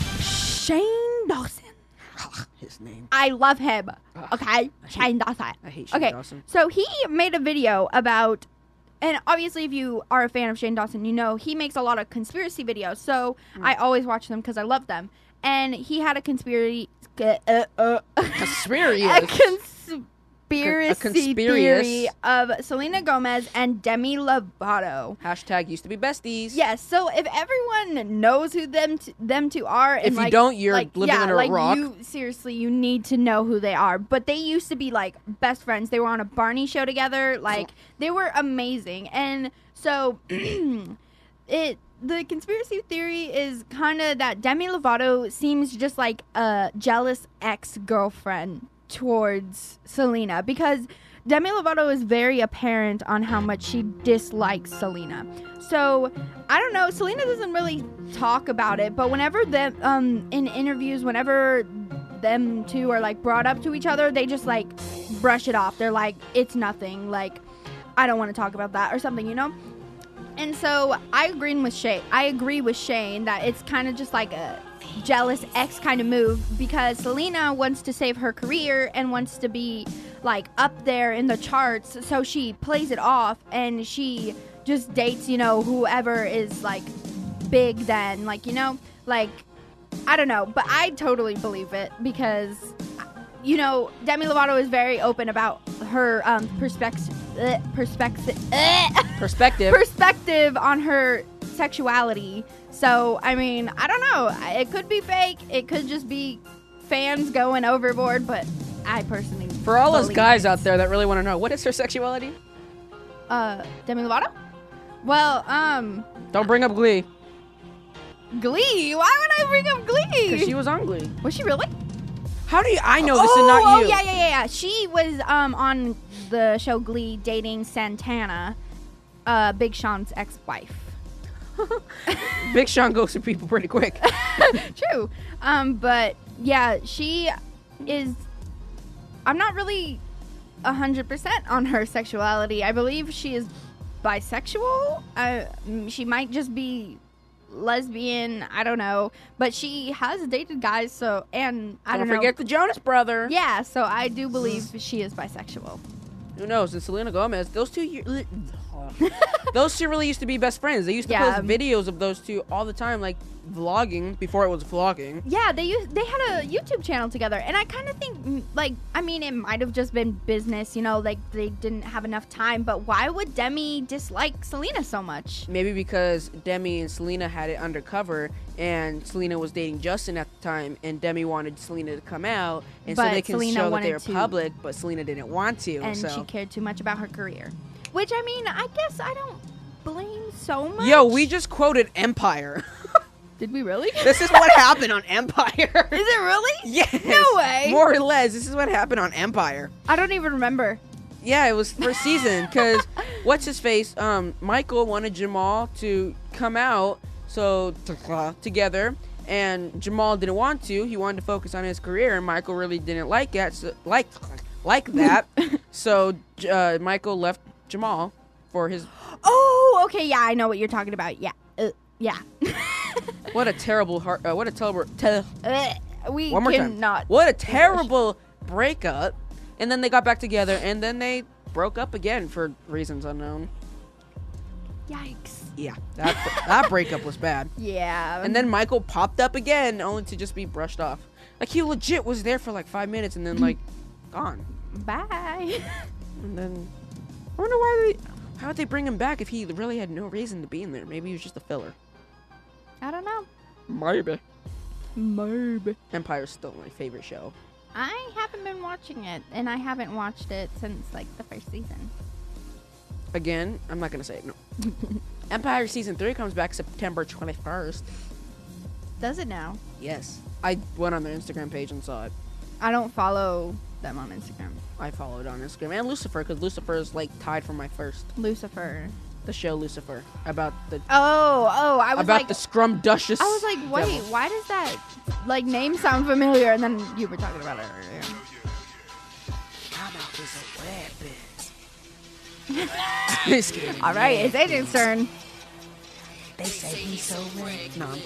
[SPEAKER 3] Shane Dawson.
[SPEAKER 2] His name.
[SPEAKER 3] I love him.
[SPEAKER 2] Ugh,
[SPEAKER 3] Okay,
[SPEAKER 2] I hate-
[SPEAKER 3] Shane Dawson.
[SPEAKER 2] I hate Shane
[SPEAKER 3] Okay,
[SPEAKER 2] Dawson.
[SPEAKER 3] so he made a video about, and obviously if you are a fan of Shane Dawson, you know he makes a lot of conspiracy videos. So
[SPEAKER 2] Hmm.
[SPEAKER 3] I always watch them because I love them. And he had a conspiracy, uh, uh,
[SPEAKER 2] Conspiracy.
[SPEAKER 3] a conspiracy
[SPEAKER 2] A conspiracy.
[SPEAKER 3] theory of Selena Gomez and Demi Lovato.
[SPEAKER 2] Hashtag used to be besties.
[SPEAKER 3] Yes, so if everyone knows who them t- them two are, and
[SPEAKER 2] If you
[SPEAKER 3] like,
[SPEAKER 2] don't, you're
[SPEAKER 3] like,
[SPEAKER 2] living
[SPEAKER 3] yeah,
[SPEAKER 2] under a
[SPEAKER 3] like
[SPEAKER 2] rock.
[SPEAKER 3] You seriously, you need to know who they are. But they used to be like best friends. They were on a Barney show together. Like they were amazing. And so it the conspiracy theory is kind of that Demi Lovato seems just like a jealous ex-girlfriend towards Selena, because Demi Lovato is very apparent on how much she dislikes Selena. So I don't know, Selena doesn't really talk about it, but whenever them um in interviews, whenever them two are like brought up to each other, they just like brush it off. They're like, it's nothing, like I don't want to talk about that or something, you know? And so I agree with Shane. I agree with Shane that it's kind of just like a jealous ex kind of move, because Selena wants to save her career and wants to be like up there in the charts, so she plays it off and she just dates, you know, whoever is like big then, like, you know, like I don't know, but I totally believe it because, you know, Demi Lovato is very open about her um perspective uh, perspective uh,
[SPEAKER 2] Perspective.
[SPEAKER 3] perspective on her sexuality. So, I mean, I don't know. It could be fake. It could just be fans going overboard, but I personally
[SPEAKER 2] For all us
[SPEAKER 3] believe
[SPEAKER 2] guys
[SPEAKER 3] it.
[SPEAKER 2] out there that really want to know, what is her sexuality?
[SPEAKER 3] Uh, Demi Lovato? Well, um,
[SPEAKER 2] Don't bring up Glee.
[SPEAKER 3] Glee? Why would I bring up Glee?
[SPEAKER 2] Because she was on Glee.
[SPEAKER 3] Was she really?
[SPEAKER 2] How do you... I know this
[SPEAKER 3] oh,
[SPEAKER 2] and not
[SPEAKER 3] oh,
[SPEAKER 2] you.
[SPEAKER 3] yeah, yeah, yeah, yeah. She was um on the show Glee dating Santana, uh, Big Sean's ex-wife.
[SPEAKER 2] Big Sean goes to people pretty quick.
[SPEAKER 3] True. Um, but yeah, she is. I'm not really a hundred percent on her sexuality. I believe she is bisexual. Uh, mm, she might just be lesbian. I don't know, but she has dated guys. So and I
[SPEAKER 2] Don't
[SPEAKER 3] don't,
[SPEAKER 2] forget
[SPEAKER 3] know.
[SPEAKER 2] the Jonas brother.
[SPEAKER 3] Yeah, so I do believe she is bisexual.
[SPEAKER 2] Who knows? And Selena Gomez, those two, ye- those two really used to be best friends. They used to
[SPEAKER 3] Yeah.
[SPEAKER 2] post videos of those two all the time, like vlogging before it was vlogging.
[SPEAKER 3] Yeah, they used, they had a YouTube channel together, and I kind of think, mm, like, I mean, it might have just been business, you know, like they didn't have enough time. But why would Demi dislike Selena so much?
[SPEAKER 2] Maybe because Demi and Selena had it undercover, and Selena was dating Justin at the time, and Demi wanted Selena to come out, and so
[SPEAKER 3] But
[SPEAKER 2] they can
[SPEAKER 3] Selena
[SPEAKER 2] show that they
[SPEAKER 3] wanted
[SPEAKER 2] were
[SPEAKER 3] to-
[SPEAKER 2] public, but Selena didn't want to.
[SPEAKER 3] And
[SPEAKER 2] so.
[SPEAKER 3] she cared too much about her career, which I mean, I guess I don't blame so much.
[SPEAKER 2] Yo, we just quoted Empire.
[SPEAKER 3] did we really?
[SPEAKER 2] This is what happened on Empire.
[SPEAKER 3] Is it really?
[SPEAKER 2] Yes.
[SPEAKER 3] No way.
[SPEAKER 2] More or less, this is what happened on Empire.
[SPEAKER 3] I don't even remember.
[SPEAKER 2] Yeah, it was first season because what's his face? Um, Michael wanted Jamal to come out so together, and Jamal didn't want to. He wanted to focus on his career, and Michael really didn't like that. So, like, like that. so uh, Michael left Jamal for his.
[SPEAKER 3] Oh, okay. Yeah, I know what you're talking about. Yeah, uh, yeah.
[SPEAKER 2] What a terrible heart. Uh, what a terrible. Te-
[SPEAKER 3] Uh, we
[SPEAKER 2] one more time.
[SPEAKER 3] cannot.
[SPEAKER 2] What a terrible breakup. And then they got back together, and then they broke up again for reasons unknown.
[SPEAKER 3] Yikes.
[SPEAKER 2] Yeah, that that breakup was bad.
[SPEAKER 3] Yeah.
[SPEAKER 2] And then Michael popped up again, only to just be brushed off. Like, he legit was there for like five minutes and then, like, gone.
[SPEAKER 3] Bye.
[SPEAKER 2] And then, I wonder why they, how would they bring him back if he really had no reason to be in there? Maybe he was just a filler.
[SPEAKER 3] I don't know.
[SPEAKER 2] Maybe.
[SPEAKER 3] Maybe.
[SPEAKER 2] Empire's still my favorite show.
[SPEAKER 3] I haven't been watching it, and I haven't watched it since like the first season.
[SPEAKER 2] Again, I'm not going to say it, no. Empire Season three comes back September twenty-first.
[SPEAKER 3] Does it now?
[SPEAKER 2] Yes. I went on their Instagram page and saw it.
[SPEAKER 3] I don't follow them on Instagram.
[SPEAKER 2] I followed on Instagram. And Lucifer, because Lucifer is, like, tied for my first.
[SPEAKER 3] Lucifer.
[SPEAKER 2] The show Lucifer. About the
[SPEAKER 3] Oh, oh, I was
[SPEAKER 2] about
[SPEAKER 3] like,
[SPEAKER 2] the Scrum Duchess.
[SPEAKER 3] I was like, wait,
[SPEAKER 2] devil.
[SPEAKER 3] why does that like name sound familiar? And then you were talking about it earlier.
[SPEAKER 2] Just kidding.
[SPEAKER 3] All right, it's A J's turn.
[SPEAKER 4] They say he's so red.
[SPEAKER 2] No,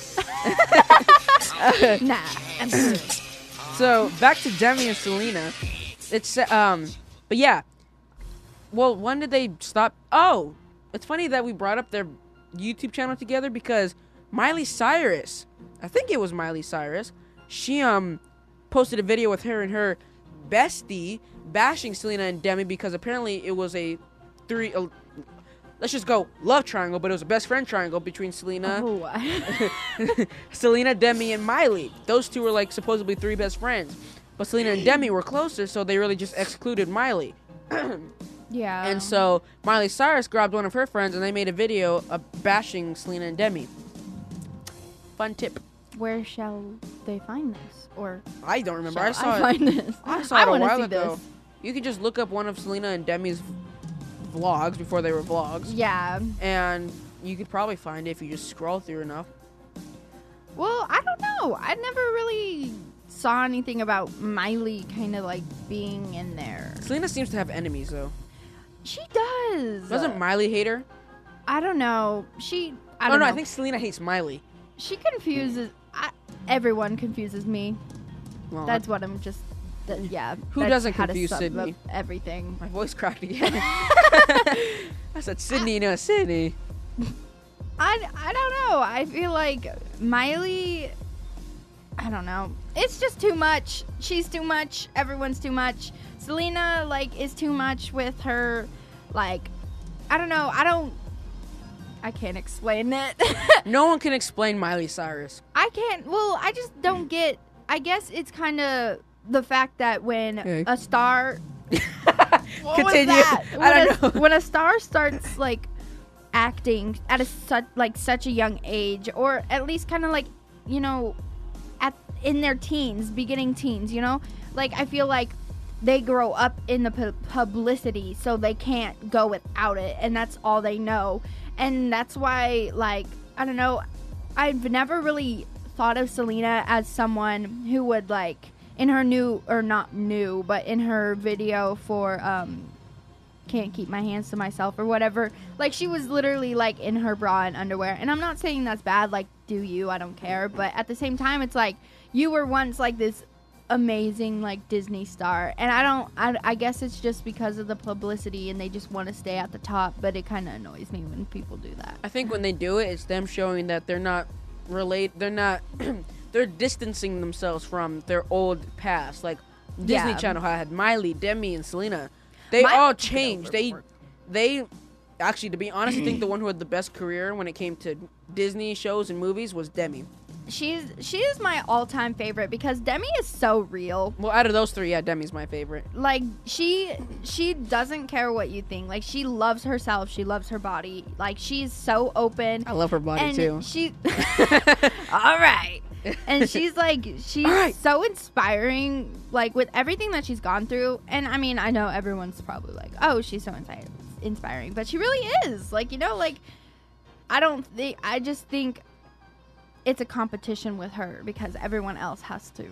[SPEAKER 2] I'm kidding.
[SPEAKER 3] Nah, I'm good.
[SPEAKER 2] So back to Demi and Selena. It's um, but yeah. Well, when did they stop? Oh, it's funny that we brought up their YouTube channel together because Miley Cyrus, I think it was Miley Cyrus, she um posted a video with her and her bestie bashing Selena and Demi because apparently it was a three. Uh, let's just go love triangle, but it was a best friend triangle between Selena.
[SPEAKER 3] Oh.
[SPEAKER 2] Selena, Demi, and Miley. Those two were like supposedly three best friends. But Selena and Demi were closer, so they really just excluded Miley.
[SPEAKER 3] Yeah.
[SPEAKER 2] And so Miley Cyrus grabbed one of her friends and they made a video of bashing Selena and Demi. Fun tip.
[SPEAKER 3] Where shall they find this? Or
[SPEAKER 2] I don't remember.
[SPEAKER 3] shall
[SPEAKER 2] I saw
[SPEAKER 3] I
[SPEAKER 2] it.
[SPEAKER 3] find this?
[SPEAKER 2] I saw it a
[SPEAKER 3] wanna
[SPEAKER 2] while
[SPEAKER 3] see
[SPEAKER 2] ago.
[SPEAKER 3] this.
[SPEAKER 2] You could just look up one of Selena and Demi's vlogs before they were vlogs.
[SPEAKER 3] Yeah.
[SPEAKER 2] And you could probably find it if you just scroll through enough.
[SPEAKER 3] Well, I don't know. I never really saw anything about Miley kind of like being in there.
[SPEAKER 2] Selena seems to have enemies though.
[SPEAKER 3] She does.
[SPEAKER 2] Doesn't Miley hate her?
[SPEAKER 3] I don't know. She. I
[SPEAKER 2] Oh
[SPEAKER 3] don't
[SPEAKER 2] no,
[SPEAKER 3] know.
[SPEAKER 2] I think Selena hates Miley.
[SPEAKER 3] she confuses. I, everyone confuses me.
[SPEAKER 2] Well,
[SPEAKER 3] That's what I'm just. That, yeah.
[SPEAKER 2] Who
[SPEAKER 3] that's
[SPEAKER 2] doesn't
[SPEAKER 3] how to
[SPEAKER 2] confuse
[SPEAKER 3] sum
[SPEAKER 2] Sydney?
[SPEAKER 3] up Everything.
[SPEAKER 2] my voice cracked again. I said Sydney, no Sydney.
[SPEAKER 3] I, I don't know. I feel like Miley. I don't know. It's just too much. She's too much. Everyone's too much. Selena, like, is too much with her, like, I don't know. I don't. I can't explain it.
[SPEAKER 2] No one can explain Miley Cyrus.
[SPEAKER 3] I can't. Well, I just don't get. I guess it's kind of the fact that when
[SPEAKER 2] Hey.
[SPEAKER 3] a star. What
[SPEAKER 2] Continue.
[SPEAKER 3] Was that?
[SPEAKER 2] I
[SPEAKER 3] When
[SPEAKER 2] don't
[SPEAKER 3] a,
[SPEAKER 2] know.
[SPEAKER 3] When a star starts like acting at a such like such a young age, or at least kind of like, you know, at in their teens, beginning teens, you know, like I feel like they grow up in the pu- publicity, so they can't go without it, and that's all they know. And that's why, like, I don't know, I've never really thought of Selena as someone who would, like, in her new, or not new, but in her video for, um, Can't Keep My Hands to Myself or whatever, like, she was literally, like, in her bra and underwear. And I'm not saying that's bad, like, do you, I don't care. But at the same time, it's like, you were once, like, this amazing, like, Disney star. And I don't, I, I guess it's just because of the publicity and they just want to stay at the top. But it kind of annoys me when people do that.
[SPEAKER 2] I think when they do it, it's them showing that they're not relate. They're not. They're distancing themselves from their old past. Like Disney
[SPEAKER 3] Yeah.
[SPEAKER 2] Channel had Miley, Demi, and Selena. They
[SPEAKER 3] Miley
[SPEAKER 2] all
[SPEAKER 3] took it
[SPEAKER 2] changed.
[SPEAKER 3] over
[SPEAKER 2] They,
[SPEAKER 3] for-
[SPEAKER 2] they, actually, to be honest, I think the one who had the best career when it came to Disney shows and movies was Demi.
[SPEAKER 3] She's she is my all-time favorite because Demi is so real.
[SPEAKER 2] Well, out of those three, yeah, Demi's my favorite.
[SPEAKER 3] Like she she doesn't care what you think. Like she loves herself. She loves her body. Like she's so open.
[SPEAKER 2] I love her body
[SPEAKER 3] and
[SPEAKER 2] too.
[SPEAKER 3] she all right. And she's like she's
[SPEAKER 2] right.
[SPEAKER 3] so inspiring. Like with everything that she's gone through. And I mean, I know everyone's probably like, oh, she's so inspiring, inspiring, but she really is. Like you know, like I don't think. I just think it's a competition with her because everyone else has to,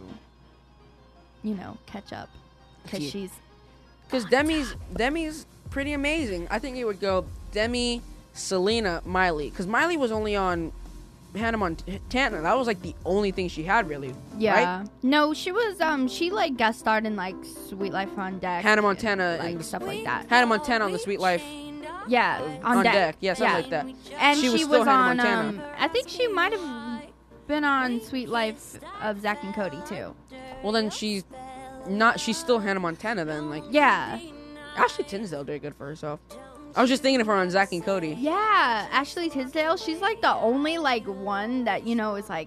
[SPEAKER 3] you know, catch up because
[SPEAKER 2] Yeah.
[SPEAKER 3] she's
[SPEAKER 2] Because Demi's Demi's pretty amazing. I think it would go Demi, Selena, Miley. Because Miley was only on Hannah Montana. That was like the only thing she had really.
[SPEAKER 3] yeah.
[SPEAKER 2] Right?
[SPEAKER 3] No, she was um she like guest starred in like Sweet Life on Deck.
[SPEAKER 2] Hannah
[SPEAKER 3] and,
[SPEAKER 2] Montana
[SPEAKER 3] like
[SPEAKER 2] and-
[SPEAKER 3] stuff like that.
[SPEAKER 2] Hannah Montana on the Sweet Life
[SPEAKER 3] Yeah, on,
[SPEAKER 2] on
[SPEAKER 3] deck.
[SPEAKER 2] deck. Yeah, something like that.
[SPEAKER 3] And
[SPEAKER 2] She
[SPEAKER 3] she,
[SPEAKER 2] was
[SPEAKER 3] was,
[SPEAKER 2] still Hannah
[SPEAKER 3] on.
[SPEAKER 2] Montana.
[SPEAKER 3] Um, I think she might have been on Sweet Life of Zach and Cody too.
[SPEAKER 2] Well, then she's not. She's still Hannah Montana then. Like
[SPEAKER 3] Yeah,
[SPEAKER 2] Ashley Tisdale did good for herself. I was just thinking of her on Zack and Cody.
[SPEAKER 3] yeah. Ashley Tisdale. She's like the only like one that you know is like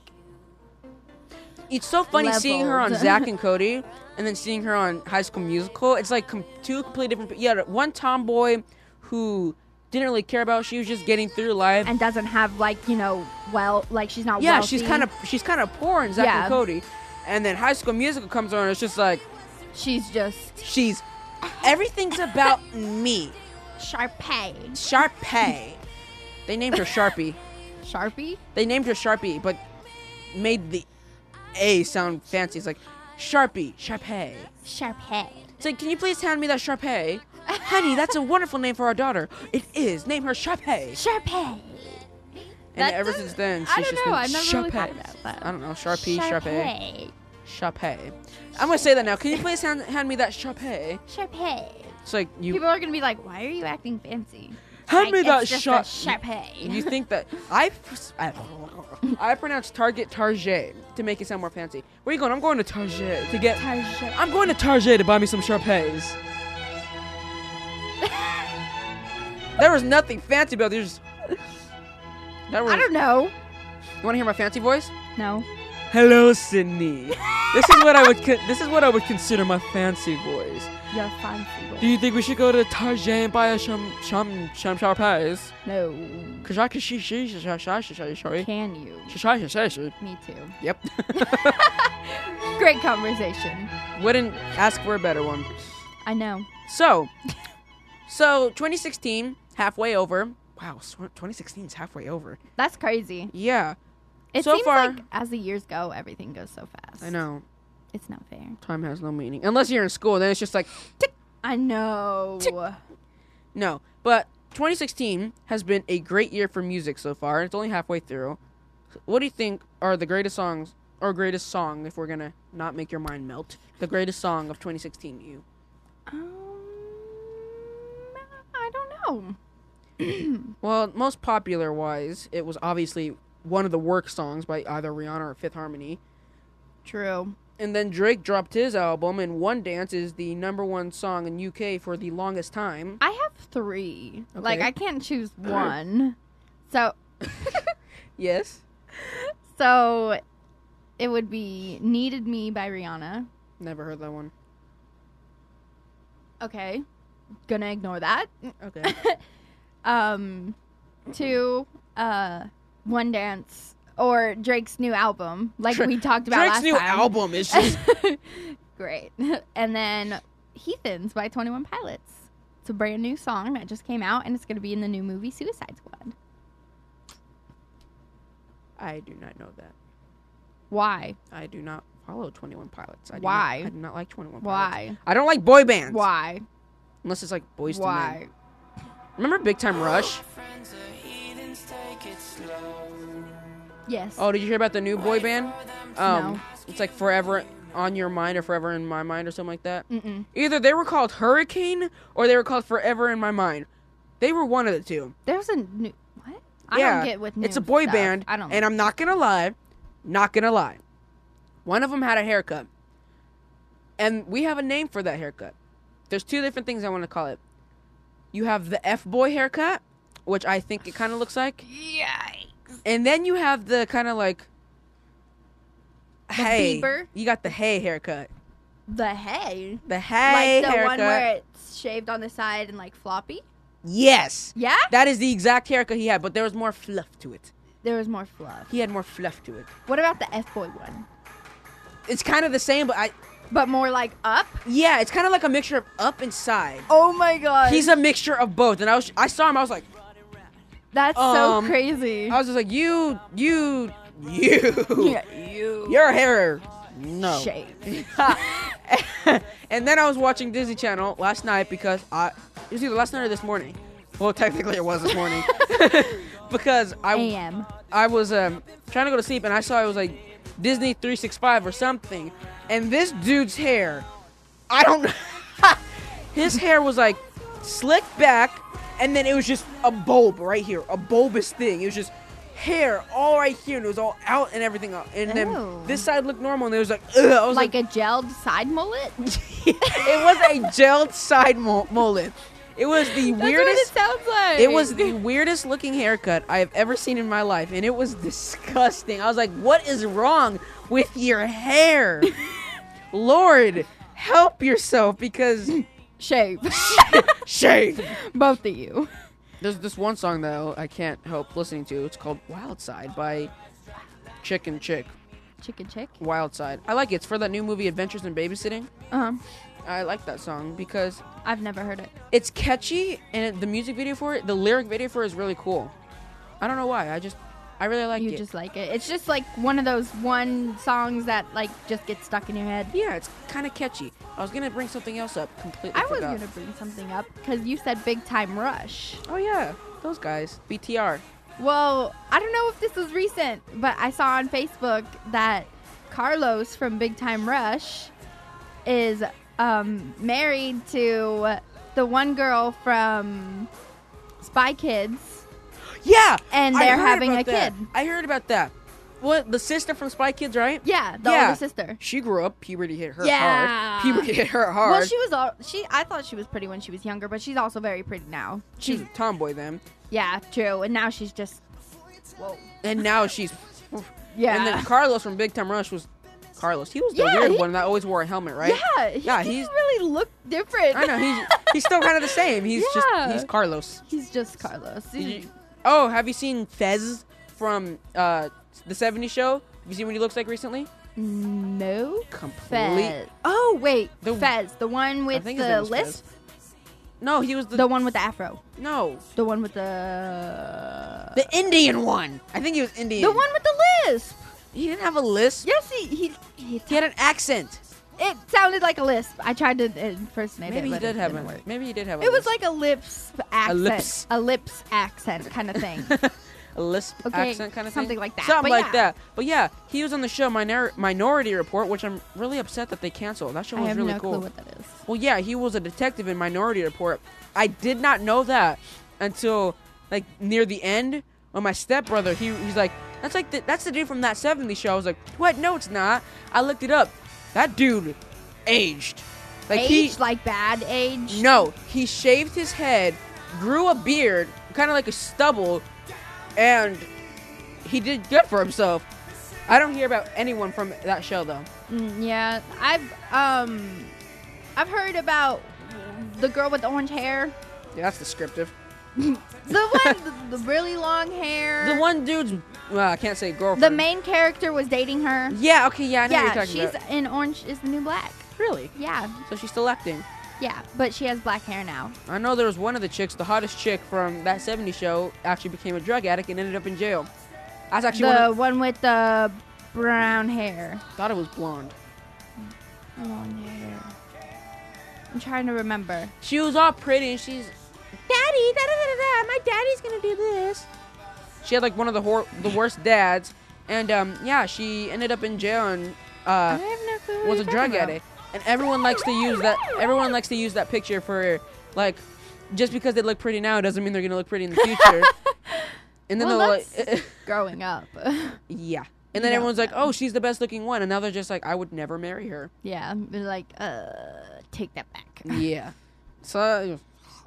[SPEAKER 2] It's so funny seeing her on
[SPEAKER 3] Leveled.
[SPEAKER 2] Zack and Cody, and then seeing her on High School Musical. It's like com- two completely different. pe- You had one tomboy who didn't really care about. She was just getting through life.
[SPEAKER 3] and doesn't have like you know well like she's not
[SPEAKER 2] yeah,
[SPEAKER 3] wealthy.
[SPEAKER 2] she's kind of she's kind of poor in Zack
[SPEAKER 3] Yeah.
[SPEAKER 2] and Cody, and then High School Musical comes on. And it's just like
[SPEAKER 3] she's just
[SPEAKER 2] she's everything's about me.
[SPEAKER 3] Sharpay.
[SPEAKER 2] Sharpay. They named her Sharpie.
[SPEAKER 3] Sharpie?
[SPEAKER 2] They named her Sharpie, but made the A sound fancy. It's like Sharpie, Sharpay.
[SPEAKER 3] Sharpay.
[SPEAKER 2] It's like, can you please hand me that Sharpay? Honey, that's a wonderful name for our daughter. It is. Name her Sharpay.
[SPEAKER 3] Sharpay.
[SPEAKER 2] And
[SPEAKER 3] That
[SPEAKER 2] ever
[SPEAKER 3] doesn't-
[SPEAKER 2] since then,
[SPEAKER 3] I
[SPEAKER 2] she's
[SPEAKER 3] don't
[SPEAKER 2] just
[SPEAKER 3] know.
[SPEAKER 2] been
[SPEAKER 3] I've never really
[SPEAKER 2] Sharpay.
[SPEAKER 3] thought about that.
[SPEAKER 2] I don't know. Sharpie, Sharpay.
[SPEAKER 3] Sharpay.
[SPEAKER 2] Sharpay. I'm going to say that now. Can you please hand, hand me that Sharpay?
[SPEAKER 3] Sharpay.
[SPEAKER 2] It's like, you
[SPEAKER 3] People are gonna be like, "Why are you acting fancy?"
[SPEAKER 2] hand
[SPEAKER 3] Like,
[SPEAKER 2] me that
[SPEAKER 3] it's just
[SPEAKER 2] Sharp.
[SPEAKER 3] a Sharpay.
[SPEAKER 2] You think that I, I, I pronounce Target Target to make it sound more fancy. Where you going? I'm going to Target to get.
[SPEAKER 3] Target.
[SPEAKER 2] I'm going to Target to buy me some Sharpays. There was nothing fancy about this. That was,
[SPEAKER 3] I don't know.
[SPEAKER 2] You want to hear my fancy voice?
[SPEAKER 3] No.
[SPEAKER 2] Hello, Sydney. This is what I would. Con- this is what I would consider my fancy voice.
[SPEAKER 3] You're fancy.
[SPEAKER 2] Do you think we should go to Target and buy us some some some Sharpays?
[SPEAKER 3] No.
[SPEAKER 2] Cause I can she she she she she she she
[SPEAKER 3] Can you?
[SPEAKER 2] she she she she.
[SPEAKER 3] Me too.
[SPEAKER 2] Yep.
[SPEAKER 3] Great conversation.
[SPEAKER 2] Wouldn't ask for a better one.
[SPEAKER 3] I know.
[SPEAKER 2] So, so twenty sixteen halfway over. Wow, twenty sixteen is halfway over.
[SPEAKER 3] That's crazy.
[SPEAKER 2] Yeah,
[SPEAKER 3] It
[SPEAKER 2] So
[SPEAKER 3] seems
[SPEAKER 2] far-
[SPEAKER 3] like as the years go, everything goes so fast.
[SPEAKER 2] I know.
[SPEAKER 3] It's not fair.
[SPEAKER 2] Time has no meaning unless you're in school. Then it's just like tick.
[SPEAKER 3] I know.
[SPEAKER 2] No, but twenty sixteen has been a great year for music so far. It's only halfway through. What do you think are the greatest songs, or greatest song, if we're gonna not make your mind melt, the greatest song of twenty sixteen to you?
[SPEAKER 3] Um, I don't know.
[SPEAKER 2] Well, most popular wise, it was obviously one of the work songs by either Rihanna or Fifth Harmony.
[SPEAKER 3] True.
[SPEAKER 2] And then Drake dropped his album, and One Dance is the number one song in U K for the longest time.
[SPEAKER 3] I have three. Like
[SPEAKER 2] Okay.
[SPEAKER 3] I can't choose one. So
[SPEAKER 2] Yes.
[SPEAKER 3] so it would be Needed Me by Rihanna.
[SPEAKER 2] Never heard that one.
[SPEAKER 3] Okay. gonna ignore that.
[SPEAKER 2] Okay.
[SPEAKER 3] Um, two, uh, One Dance or Drake's new album, like
[SPEAKER 2] Dra-
[SPEAKER 3] we talked about
[SPEAKER 2] Drake's
[SPEAKER 3] last
[SPEAKER 2] new
[SPEAKER 3] time.
[SPEAKER 2] album is just
[SPEAKER 3] Great. And then Heathens by twenty-one Pilots. It's a brand new song that just came out, and it's gonna be in the new movie Suicide Squad.
[SPEAKER 2] I do not know that.
[SPEAKER 3] Why?
[SPEAKER 2] I do not follow twenty-one Pilots. I do
[SPEAKER 3] Why?
[SPEAKER 2] Not, I do not like twenty-one Pilots.
[SPEAKER 3] Why?
[SPEAKER 2] I don't like boy bands.
[SPEAKER 3] Why?
[SPEAKER 2] Unless it's like Boys to Men.
[SPEAKER 3] Why?
[SPEAKER 2] Remember Big Time Rush?
[SPEAKER 3] Yes.
[SPEAKER 2] Oh, did you hear about the new boy band? Um,
[SPEAKER 3] No.
[SPEAKER 2] It's like Forever on Your Mind or Forever in My Mind or something like that.
[SPEAKER 3] Mm-mm.
[SPEAKER 2] Either they were called Hurricane or they were called Forever in My Mind. They were one of the two.
[SPEAKER 3] There's a new what? I
[SPEAKER 2] yeah,
[SPEAKER 3] don't get with new
[SPEAKER 2] it's a boy
[SPEAKER 3] stuff.
[SPEAKER 2] band,
[SPEAKER 3] I don't.
[SPEAKER 2] and I'm not gonna lie, not gonna lie. One of them had a haircut, and we have a name for that haircut. There's two different things I want to call it. You have the F boy haircut, which I think it kind of looks like,
[SPEAKER 3] Yikes.
[SPEAKER 2] and then you have the kind of like, hey,
[SPEAKER 3] Bieber?
[SPEAKER 2] you got the hey haircut,
[SPEAKER 3] The hay.
[SPEAKER 2] the hey
[SPEAKER 3] Like the
[SPEAKER 2] haircut.
[SPEAKER 3] one where it's shaved on the side and like floppy.
[SPEAKER 2] Yes,
[SPEAKER 3] Yeah.
[SPEAKER 2] that is the exact haircut he had, but there was more fluff to it.
[SPEAKER 3] There was more fluff.
[SPEAKER 2] He had more fluff to it.
[SPEAKER 3] What about the F boy one?
[SPEAKER 2] It's kind of the same, but I.
[SPEAKER 3] But more like up.
[SPEAKER 2] Yeah, it's kind of like a mixture of up and side.
[SPEAKER 3] Oh my god.
[SPEAKER 2] He's a mixture of both, and I was I saw him. I was like,
[SPEAKER 3] That's
[SPEAKER 2] um,
[SPEAKER 3] so crazy.
[SPEAKER 2] I was just like, you, you, you,
[SPEAKER 3] Yeah, you.
[SPEAKER 2] your hair, no.
[SPEAKER 3] Shave.
[SPEAKER 2] And then I was watching Disney Channel last night because I it was either last night or this morning. Well, technically it was this morning because I
[SPEAKER 3] A M.
[SPEAKER 2] I was um, trying to go to sleep and I saw it was like Disney three sixty-five or something, and this dude's hair, I don't know, his hair was like slicked back, and then it was just a bulb right here, a bulbous thing. It was just hair all right here, and it was all out and everything out. And then
[SPEAKER 3] Ew.
[SPEAKER 2] this side looked normal, and it was like, ugh. I was
[SPEAKER 3] Like
[SPEAKER 2] like,
[SPEAKER 3] a gelled side mullet.
[SPEAKER 2] it was a gelled side mo- mullet. It was the
[SPEAKER 3] That's
[SPEAKER 2] weirdest.
[SPEAKER 3] what it sounds like.
[SPEAKER 2] It was the weirdest looking haircut I have ever seen in my life, and it was disgusting. I was like, what is wrong with your hair? Lord, help yourself, because
[SPEAKER 3] shave.
[SPEAKER 2] shave.
[SPEAKER 3] Both of you.
[SPEAKER 2] There's this one song that I can't help listening to. It's called Wild Side by Chick and Chick.
[SPEAKER 3] Chicken chick.
[SPEAKER 2] Wild Side. I like it. It's for that new movie Adventures in Babysitting.
[SPEAKER 3] Uh huh.
[SPEAKER 2] I like that song because
[SPEAKER 3] I've never heard it.
[SPEAKER 2] it's catchy, and it, the music video for it, the lyric video for it is really cool. I don't know why. I just, I really like
[SPEAKER 3] You
[SPEAKER 2] it.
[SPEAKER 3] just like it. It's just like one of those one songs that like just gets stuck in your head.
[SPEAKER 2] Yeah, it's kind of catchy. I was gonna bring something else up. Completely
[SPEAKER 3] I was
[SPEAKER 2] forgot.
[SPEAKER 3] gonna bring something up because you said Big Time Rush.
[SPEAKER 2] Oh yeah, those guys. B T R.
[SPEAKER 3] Well, I don't know if this was recent, but I saw on Facebook that Carlos from Big Time Rush is um, married to the one girl from Spy Kids.
[SPEAKER 2] Yeah,
[SPEAKER 3] And
[SPEAKER 2] I
[SPEAKER 3] they're
[SPEAKER 2] heard
[SPEAKER 3] having
[SPEAKER 2] about
[SPEAKER 3] a
[SPEAKER 2] that.
[SPEAKER 3] kid.
[SPEAKER 2] I heard about that. What, the sister from Spy Kids, right?
[SPEAKER 3] Yeah, the
[SPEAKER 2] Yeah.
[SPEAKER 3] older sister.
[SPEAKER 2] She grew up. Puberty hit her
[SPEAKER 3] Yeah.
[SPEAKER 2] hard. Puberty hit her hard.
[SPEAKER 3] Well, she was all she. I thought she was pretty when she was younger, but she's also very pretty now.
[SPEAKER 2] She was
[SPEAKER 3] She's
[SPEAKER 2] a tomboy then,
[SPEAKER 3] yeah, true. And now she's just whoa.
[SPEAKER 2] and now she's.
[SPEAKER 3] Yeah.
[SPEAKER 2] And then Carlos from Big Time Rush was Carlos. He was the
[SPEAKER 3] Yeah,
[SPEAKER 2] weird
[SPEAKER 3] he-
[SPEAKER 2] one that always wore a helmet, right?
[SPEAKER 3] Yeah, he
[SPEAKER 2] Yeah,
[SPEAKER 3] didn't
[SPEAKER 2] he's-
[SPEAKER 3] really look different.
[SPEAKER 2] I know he's he's still kind of the same. He's
[SPEAKER 3] Yeah.
[SPEAKER 2] just he's Carlos.
[SPEAKER 3] He's just Carlos.
[SPEAKER 2] Did you- oh, have you seen Fez from uh, the seventies show? Have you seen what he looks like recently?
[SPEAKER 3] No.
[SPEAKER 2] Complete.
[SPEAKER 3] Fez. Oh wait,
[SPEAKER 2] The-
[SPEAKER 3] Fez, the one
[SPEAKER 2] I
[SPEAKER 3] with
[SPEAKER 2] think his name
[SPEAKER 3] the
[SPEAKER 2] was
[SPEAKER 3] lisp,
[SPEAKER 2] Fez. No, he was the,
[SPEAKER 3] the one with the afro,
[SPEAKER 2] no
[SPEAKER 3] the one with the
[SPEAKER 2] the Indian one. I think he was Indian.
[SPEAKER 3] the one with the lisp.
[SPEAKER 2] He didn't have a lisp.
[SPEAKER 3] Yes, he he. he
[SPEAKER 2] He had an accent.
[SPEAKER 3] it sounded like a lisp. I tried to impersonate
[SPEAKER 2] Maybe
[SPEAKER 3] it.
[SPEAKER 2] he
[SPEAKER 3] but
[SPEAKER 2] did
[SPEAKER 3] it
[SPEAKER 2] have
[SPEAKER 3] didn't
[SPEAKER 2] a.
[SPEAKER 3] work.
[SPEAKER 2] Maybe he did have a.
[SPEAKER 3] It was
[SPEAKER 2] lisp.
[SPEAKER 3] like a lips accent,
[SPEAKER 2] lips.
[SPEAKER 3] a lips accent kind of thing.
[SPEAKER 2] a lisp
[SPEAKER 3] Okay,
[SPEAKER 2] accent kind of
[SPEAKER 3] something
[SPEAKER 2] thing.
[SPEAKER 3] like that,
[SPEAKER 2] Something
[SPEAKER 3] but
[SPEAKER 2] like
[SPEAKER 3] yeah.
[SPEAKER 2] that. But yeah, he was on the show Minor- Minority Report, which I'm really upset that they canceled. That show
[SPEAKER 3] I
[SPEAKER 2] was
[SPEAKER 3] have
[SPEAKER 2] really
[SPEAKER 3] no
[SPEAKER 2] cool.
[SPEAKER 3] clue what that is.
[SPEAKER 2] Well, yeah, he was a detective in Minority Report. I did not know that until like near the end when my stepbrother he he's like, that's like the, that's the dude from that seventies show. I was like, what? No, it's not. I looked it up. That dude aged. Like
[SPEAKER 3] age,
[SPEAKER 2] he
[SPEAKER 3] like bad age.
[SPEAKER 2] no, he shaved his head, grew a beard, kind of like a stubble, and he did good for himself. I don't hear about anyone from that show though.
[SPEAKER 3] Mm, yeah, I've um, I've heard about the girl with the orange hair.
[SPEAKER 2] Yeah, that's descriptive.
[SPEAKER 3] The one, the, the really long hair.
[SPEAKER 2] The one dude's, well, I can't say girlfriend.
[SPEAKER 3] The main character was dating her.
[SPEAKER 2] Yeah, okay, yeah, I know
[SPEAKER 3] Yeah,
[SPEAKER 2] what you're talking
[SPEAKER 3] she's
[SPEAKER 2] about.
[SPEAKER 3] in Orange is the New Black.
[SPEAKER 2] Really?
[SPEAKER 3] Yeah,
[SPEAKER 2] So she's still acting.
[SPEAKER 3] yeah, but she has black hair now.
[SPEAKER 2] I know there was one of the chicks, the hottest chick from that seventies show, actually became a drug addict and ended up in jail. That's actually
[SPEAKER 3] The
[SPEAKER 2] one of,
[SPEAKER 3] one with the brown hair.
[SPEAKER 2] thought it was blonde.
[SPEAKER 3] Blonde hair. I'm trying to remember.
[SPEAKER 2] She was all pretty and she's, Daddy, da da da da da, my daddy's gonna do this. She had like one of the hor- the worst dads, and um, yeah, she ended up in jail and
[SPEAKER 3] I
[SPEAKER 2] uh,
[SPEAKER 3] have no clue what
[SPEAKER 2] was a
[SPEAKER 3] you're
[SPEAKER 2] drug
[SPEAKER 3] talking about.
[SPEAKER 2] addict. And everyone likes to use that. Everyone likes to use that picture for like, just because they look pretty now doesn't mean they're gonna look pretty in the future. And then
[SPEAKER 3] Well,
[SPEAKER 2] they'll like,
[SPEAKER 3] that's growing up.
[SPEAKER 2] yeah. And then
[SPEAKER 3] You know
[SPEAKER 2] everyone's like,
[SPEAKER 3] that.
[SPEAKER 2] oh, she's the best looking one, and now they're just like, I would never marry her.
[SPEAKER 3] Yeah, they're like, uh, take that back.
[SPEAKER 2] Yeah. So.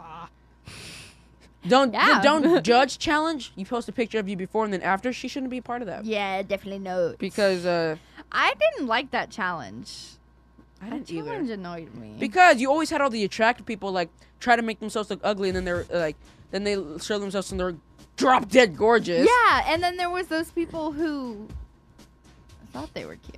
[SPEAKER 2] Don't
[SPEAKER 3] Yeah.
[SPEAKER 2] don't judge challenge. You post a picture of you before and then after. She shouldn't be a part of that.
[SPEAKER 3] Yeah, definitely no.
[SPEAKER 2] Because uh,
[SPEAKER 3] I didn't like that challenge.
[SPEAKER 2] I
[SPEAKER 3] That
[SPEAKER 2] didn't either.
[SPEAKER 3] challenge annoyed me.
[SPEAKER 2] Because you always had all the attractive people like try to make themselves look ugly, and then they're uh, like, then they show themselves and they're drop dead gorgeous.
[SPEAKER 3] Yeah, and then there was those people who thought they were cute.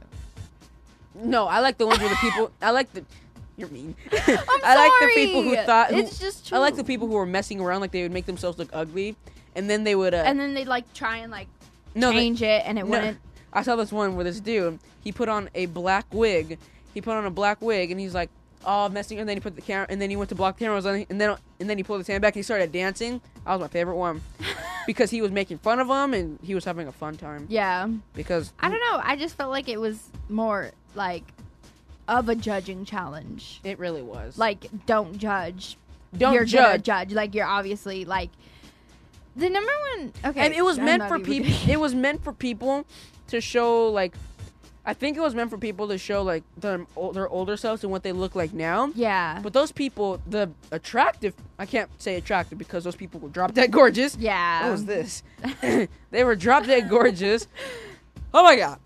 [SPEAKER 2] No, I like the ones where the people. I like the. You're mean.
[SPEAKER 3] I'm
[SPEAKER 2] I like the people who
[SPEAKER 3] sorry.
[SPEAKER 2] thought. Who,
[SPEAKER 3] It's just true.
[SPEAKER 2] I like the people who were messing around, like they would make themselves look ugly, and then they would. Uh,
[SPEAKER 3] And then they'd like try and like
[SPEAKER 2] no, they-
[SPEAKER 3] change it, and it
[SPEAKER 2] No,
[SPEAKER 3] wouldn't.
[SPEAKER 2] I saw this one where this dude, he put on a black wig. He put on a black wig, and he's like, oh, messing. And then he put the camera, and then he went to block the cameras, on, and then and then he pulled his hand back, and he started dancing. That was my favorite one, because he was making fun of him, and he was having a fun time.
[SPEAKER 3] Yeah,
[SPEAKER 2] Because
[SPEAKER 3] I don't know. I just felt like it was more like of a judging challenge.
[SPEAKER 2] it really was.
[SPEAKER 3] Like, don't judge.
[SPEAKER 2] don't
[SPEAKER 3] you're gonna
[SPEAKER 2] judge.
[SPEAKER 3] judge. Like, you're obviously like the number one. Okay,
[SPEAKER 2] And it was
[SPEAKER 3] I'm
[SPEAKER 2] meant
[SPEAKER 3] not
[SPEAKER 2] for
[SPEAKER 3] even
[SPEAKER 2] people.
[SPEAKER 3] gonna-
[SPEAKER 2] It was meant for people to show like. I think it was meant for people to show like their their older selves and what they look like now.
[SPEAKER 3] Yeah.
[SPEAKER 2] But those people, the attractive, I can't say attractive because those people were drop dead gorgeous.
[SPEAKER 3] yeah.
[SPEAKER 2] What was this? They were drop dead gorgeous. Oh my god!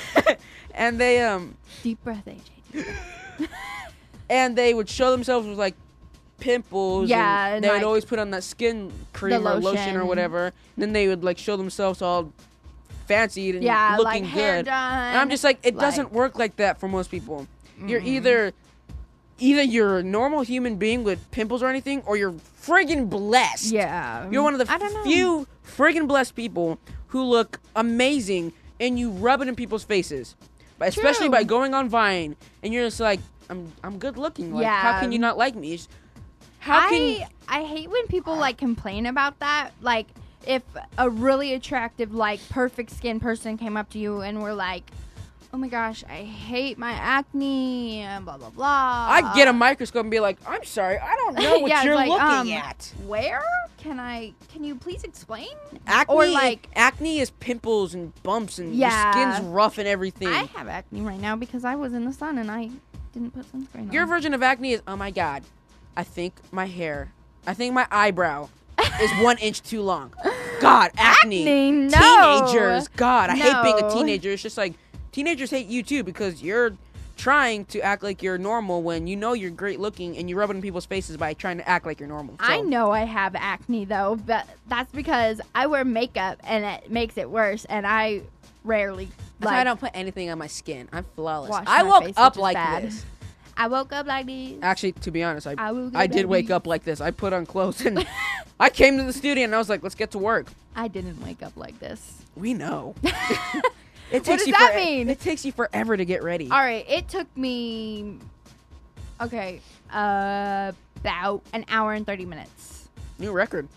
[SPEAKER 2] And they um
[SPEAKER 3] Deep breath, A J. Deep breath.
[SPEAKER 2] and they would show themselves with like pimples.
[SPEAKER 3] Yeah,
[SPEAKER 2] and
[SPEAKER 3] and,
[SPEAKER 2] they would
[SPEAKER 3] like,
[SPEAKER 2] always put on that skin cream
[SPEAKER 3] the
[SPEAKER 2] or lotion or
[SPEAKER 3] lotion.
[SPEAKER 2] whatever. And then they would like show themselves all fancied and
[SPEAKER 3] Yeah,
[SPEAKER 2] looking
[SPEAKER 3] like hair
[SPEAKER 2] good.
[SPEAKER 3] done.
[SPEAKER 2] And I'm just like, it
[SPEAKER 3] like-
[SPEAKER 2] doesn't work like that for most people. You're
[SPEAKER 3] Mm.
[SPEAKER 2] either either you're a normal human being with pimples or anything, or you're friggin' blessed.
[SPEAKER 3] Yeah.
[SPEAKER 2] You're one of the
[SPEAKER 3] I don't know.
[SPEAKER 2] few friggin' blessed people who look amazing and you rub it in people's faces. But especially
[SPEAKER 3] True.
[SPEAKER 2] by going on Vine and you're just like, I'm I'm good looking. Like, how
[SPEAKER 3] Yeah.
[SPEAKER 2] can you not like me? It's- How can
[SPEAKER 3] I I hate when people like complain about that. Like if a really attractive, like perfect skin person came up to you and were like, "Oh my gosh, I hate my acne," and blah blah blah.
[SPEAKER 2] I get a microscope and be like, I'm sorry, I don't know what
[SPEAKER 3] Yeah, it's
[SPEAKER 2] you're
[SPEAKER 3] like,
[SPEAKER 2] looking
[SPEAKER 3] um,
[SPEAKER 2] at.
[SPEAKER 3] Where can I? Can you please explain?
[SPEAKER 2] Acne,
[SPEAKER 3] or like
[SPEAKER 2] acne is pimples and bumps and
[SPEAKER 3] Yeah.
[SPEAKER 2] your skin's rough and everything.
[SPEAKER 3] I have acne right now because I was in the sun and I didn't put sunscreen on.
[SPEAKER 2] Your version of acne is, oh my god, I think my hair, I think my eyebrow is one inch too long. God, acne.
[SPEAKER 3] Acne, no.
[SPEAKER 2] Teenagers, God, I hate being a
[SPEAKER 3] No.
[SPEAKER 2] teenager. It's just like, teenagers hate you too because you're trying to act like you're normal when you know you're great looking and you rub it in people's faces by trying to act like you're normal.
[SPEAKER 3] I
[SPEAKER 2] So-
[SPEAKER 3] know I have acne though, but that's because I wear makeup and it makes it worse. And I rarely
[SPEAKER 2] That's why
[SPEAKER 3] like.
[SPEAKER 2] I don't put anything on my skin. I'm flawless.
[SPEAKER 3] Wash
[SPEAKER 2] I
[SPEAKER 3] my
[SPEAKER 2] woke
[SPEAKER 3] face,
[SPEAKER 2] up
[SPEAKER 3] which is
[SPEAKER 2] like
[SPEAKER 3] bad.
[SPEAKER 2] this.
[SPEAKER 3] I woke up like this.
[SPEAKER 2] Actually, to be honest, I
[SPEAKER 3] I woke
[SPEAKER 2] I
[SPEAKER 3] up
[SPEAKER 2] did
[SPEAKER 3] like
[SPEAKER 2] wake
[SPEAKER 3] this.
[SPEAKER 2] up like this. I put on clothes and I came to the studio and I was like, let's get to work.
[SPEAKER 3] I didn't wake up like this.
[SPEAKER 2] We know. It
[SPEAKER 3] What
[SPEAKER 2] takes
[SPEAKER 3] does
[SPEAKER 2] you
[SPEAKER 3] that
[SPEAKER 2] fore-
[SPEAKER 3] mean?
[SPEAKER 2] It takes you forever to get ready.
[SPEAKER 3] All right, it took me. Okay, uh, about an hour and thirty minutes.
[SPEAKER 2] New record.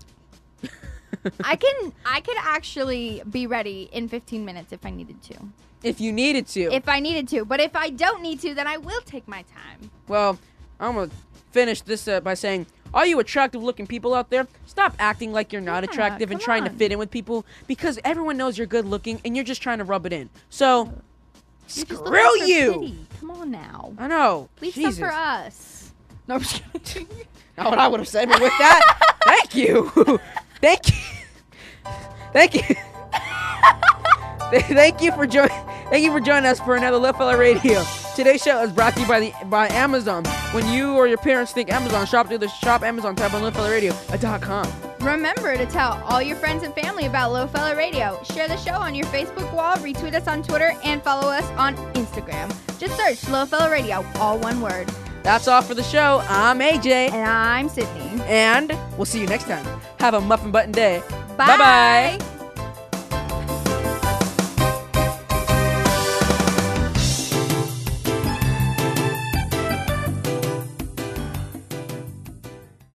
[SPEAKER 3] I can I could actually be ready in fifteen minutes if I needed to.
[SPEAKER 2] If you needed to.
[SPEAKER 3] If I needed to, but if I don't need to, then I will take my time.
[SPEAKER 2] Well, I'm going to finish this uh, by saying, all you attractive looking people out there, stop acting like you're not
[SPEAKER 3] Yeah,
[SPEAKER 2] attractive and
[SPEAKER 3] come
[SPEAKER 2] trying to
[SPEAKER 3] on.
[SPEAKER 2] fit in with people because everyone knows you're good looking and you're just trying to rub it in. So,
[SPEAKER 3] You're just looking
[SPEAKER 2] screw
[SPEAKER 3] for
[SPEAKER 2] you.
[SPEAKER 3] pity. Come on now.
[SPEAKER 2] I know.
[SPEAKER 3] Leave
[SPEAKER 2] Jesus.
[SPEAKER 3] some for us. No, I'm just kidding.
[SPEAKER 2] Not what I would have said, but with that, thank you. Thank you. Thank you. Thank you for joining. Thank you for joining us for another Little Fella Radio. Today's show is brought to you by the by Amazon. When you or your parents think Amazon, shop through the shop Amazon tab on little fella radio dot com.
[SPEAKER 3] Remember to tell all your friends and family about Little Fella Radio. Share the show on your Facebook wall, retweet us on Twitter, and follow us on Instagram. Just search Little Fella Radio, all one word.
[SPEAKER 2] That's all for the show. I'm A J.
[SPEAKER 3] And I'm Sydney.
[SPEAKER 2] And we'll see you next time. Have a muffin button day.
[SPEAKER 3] Bye.
[SPEAKER 2] Bye-bye.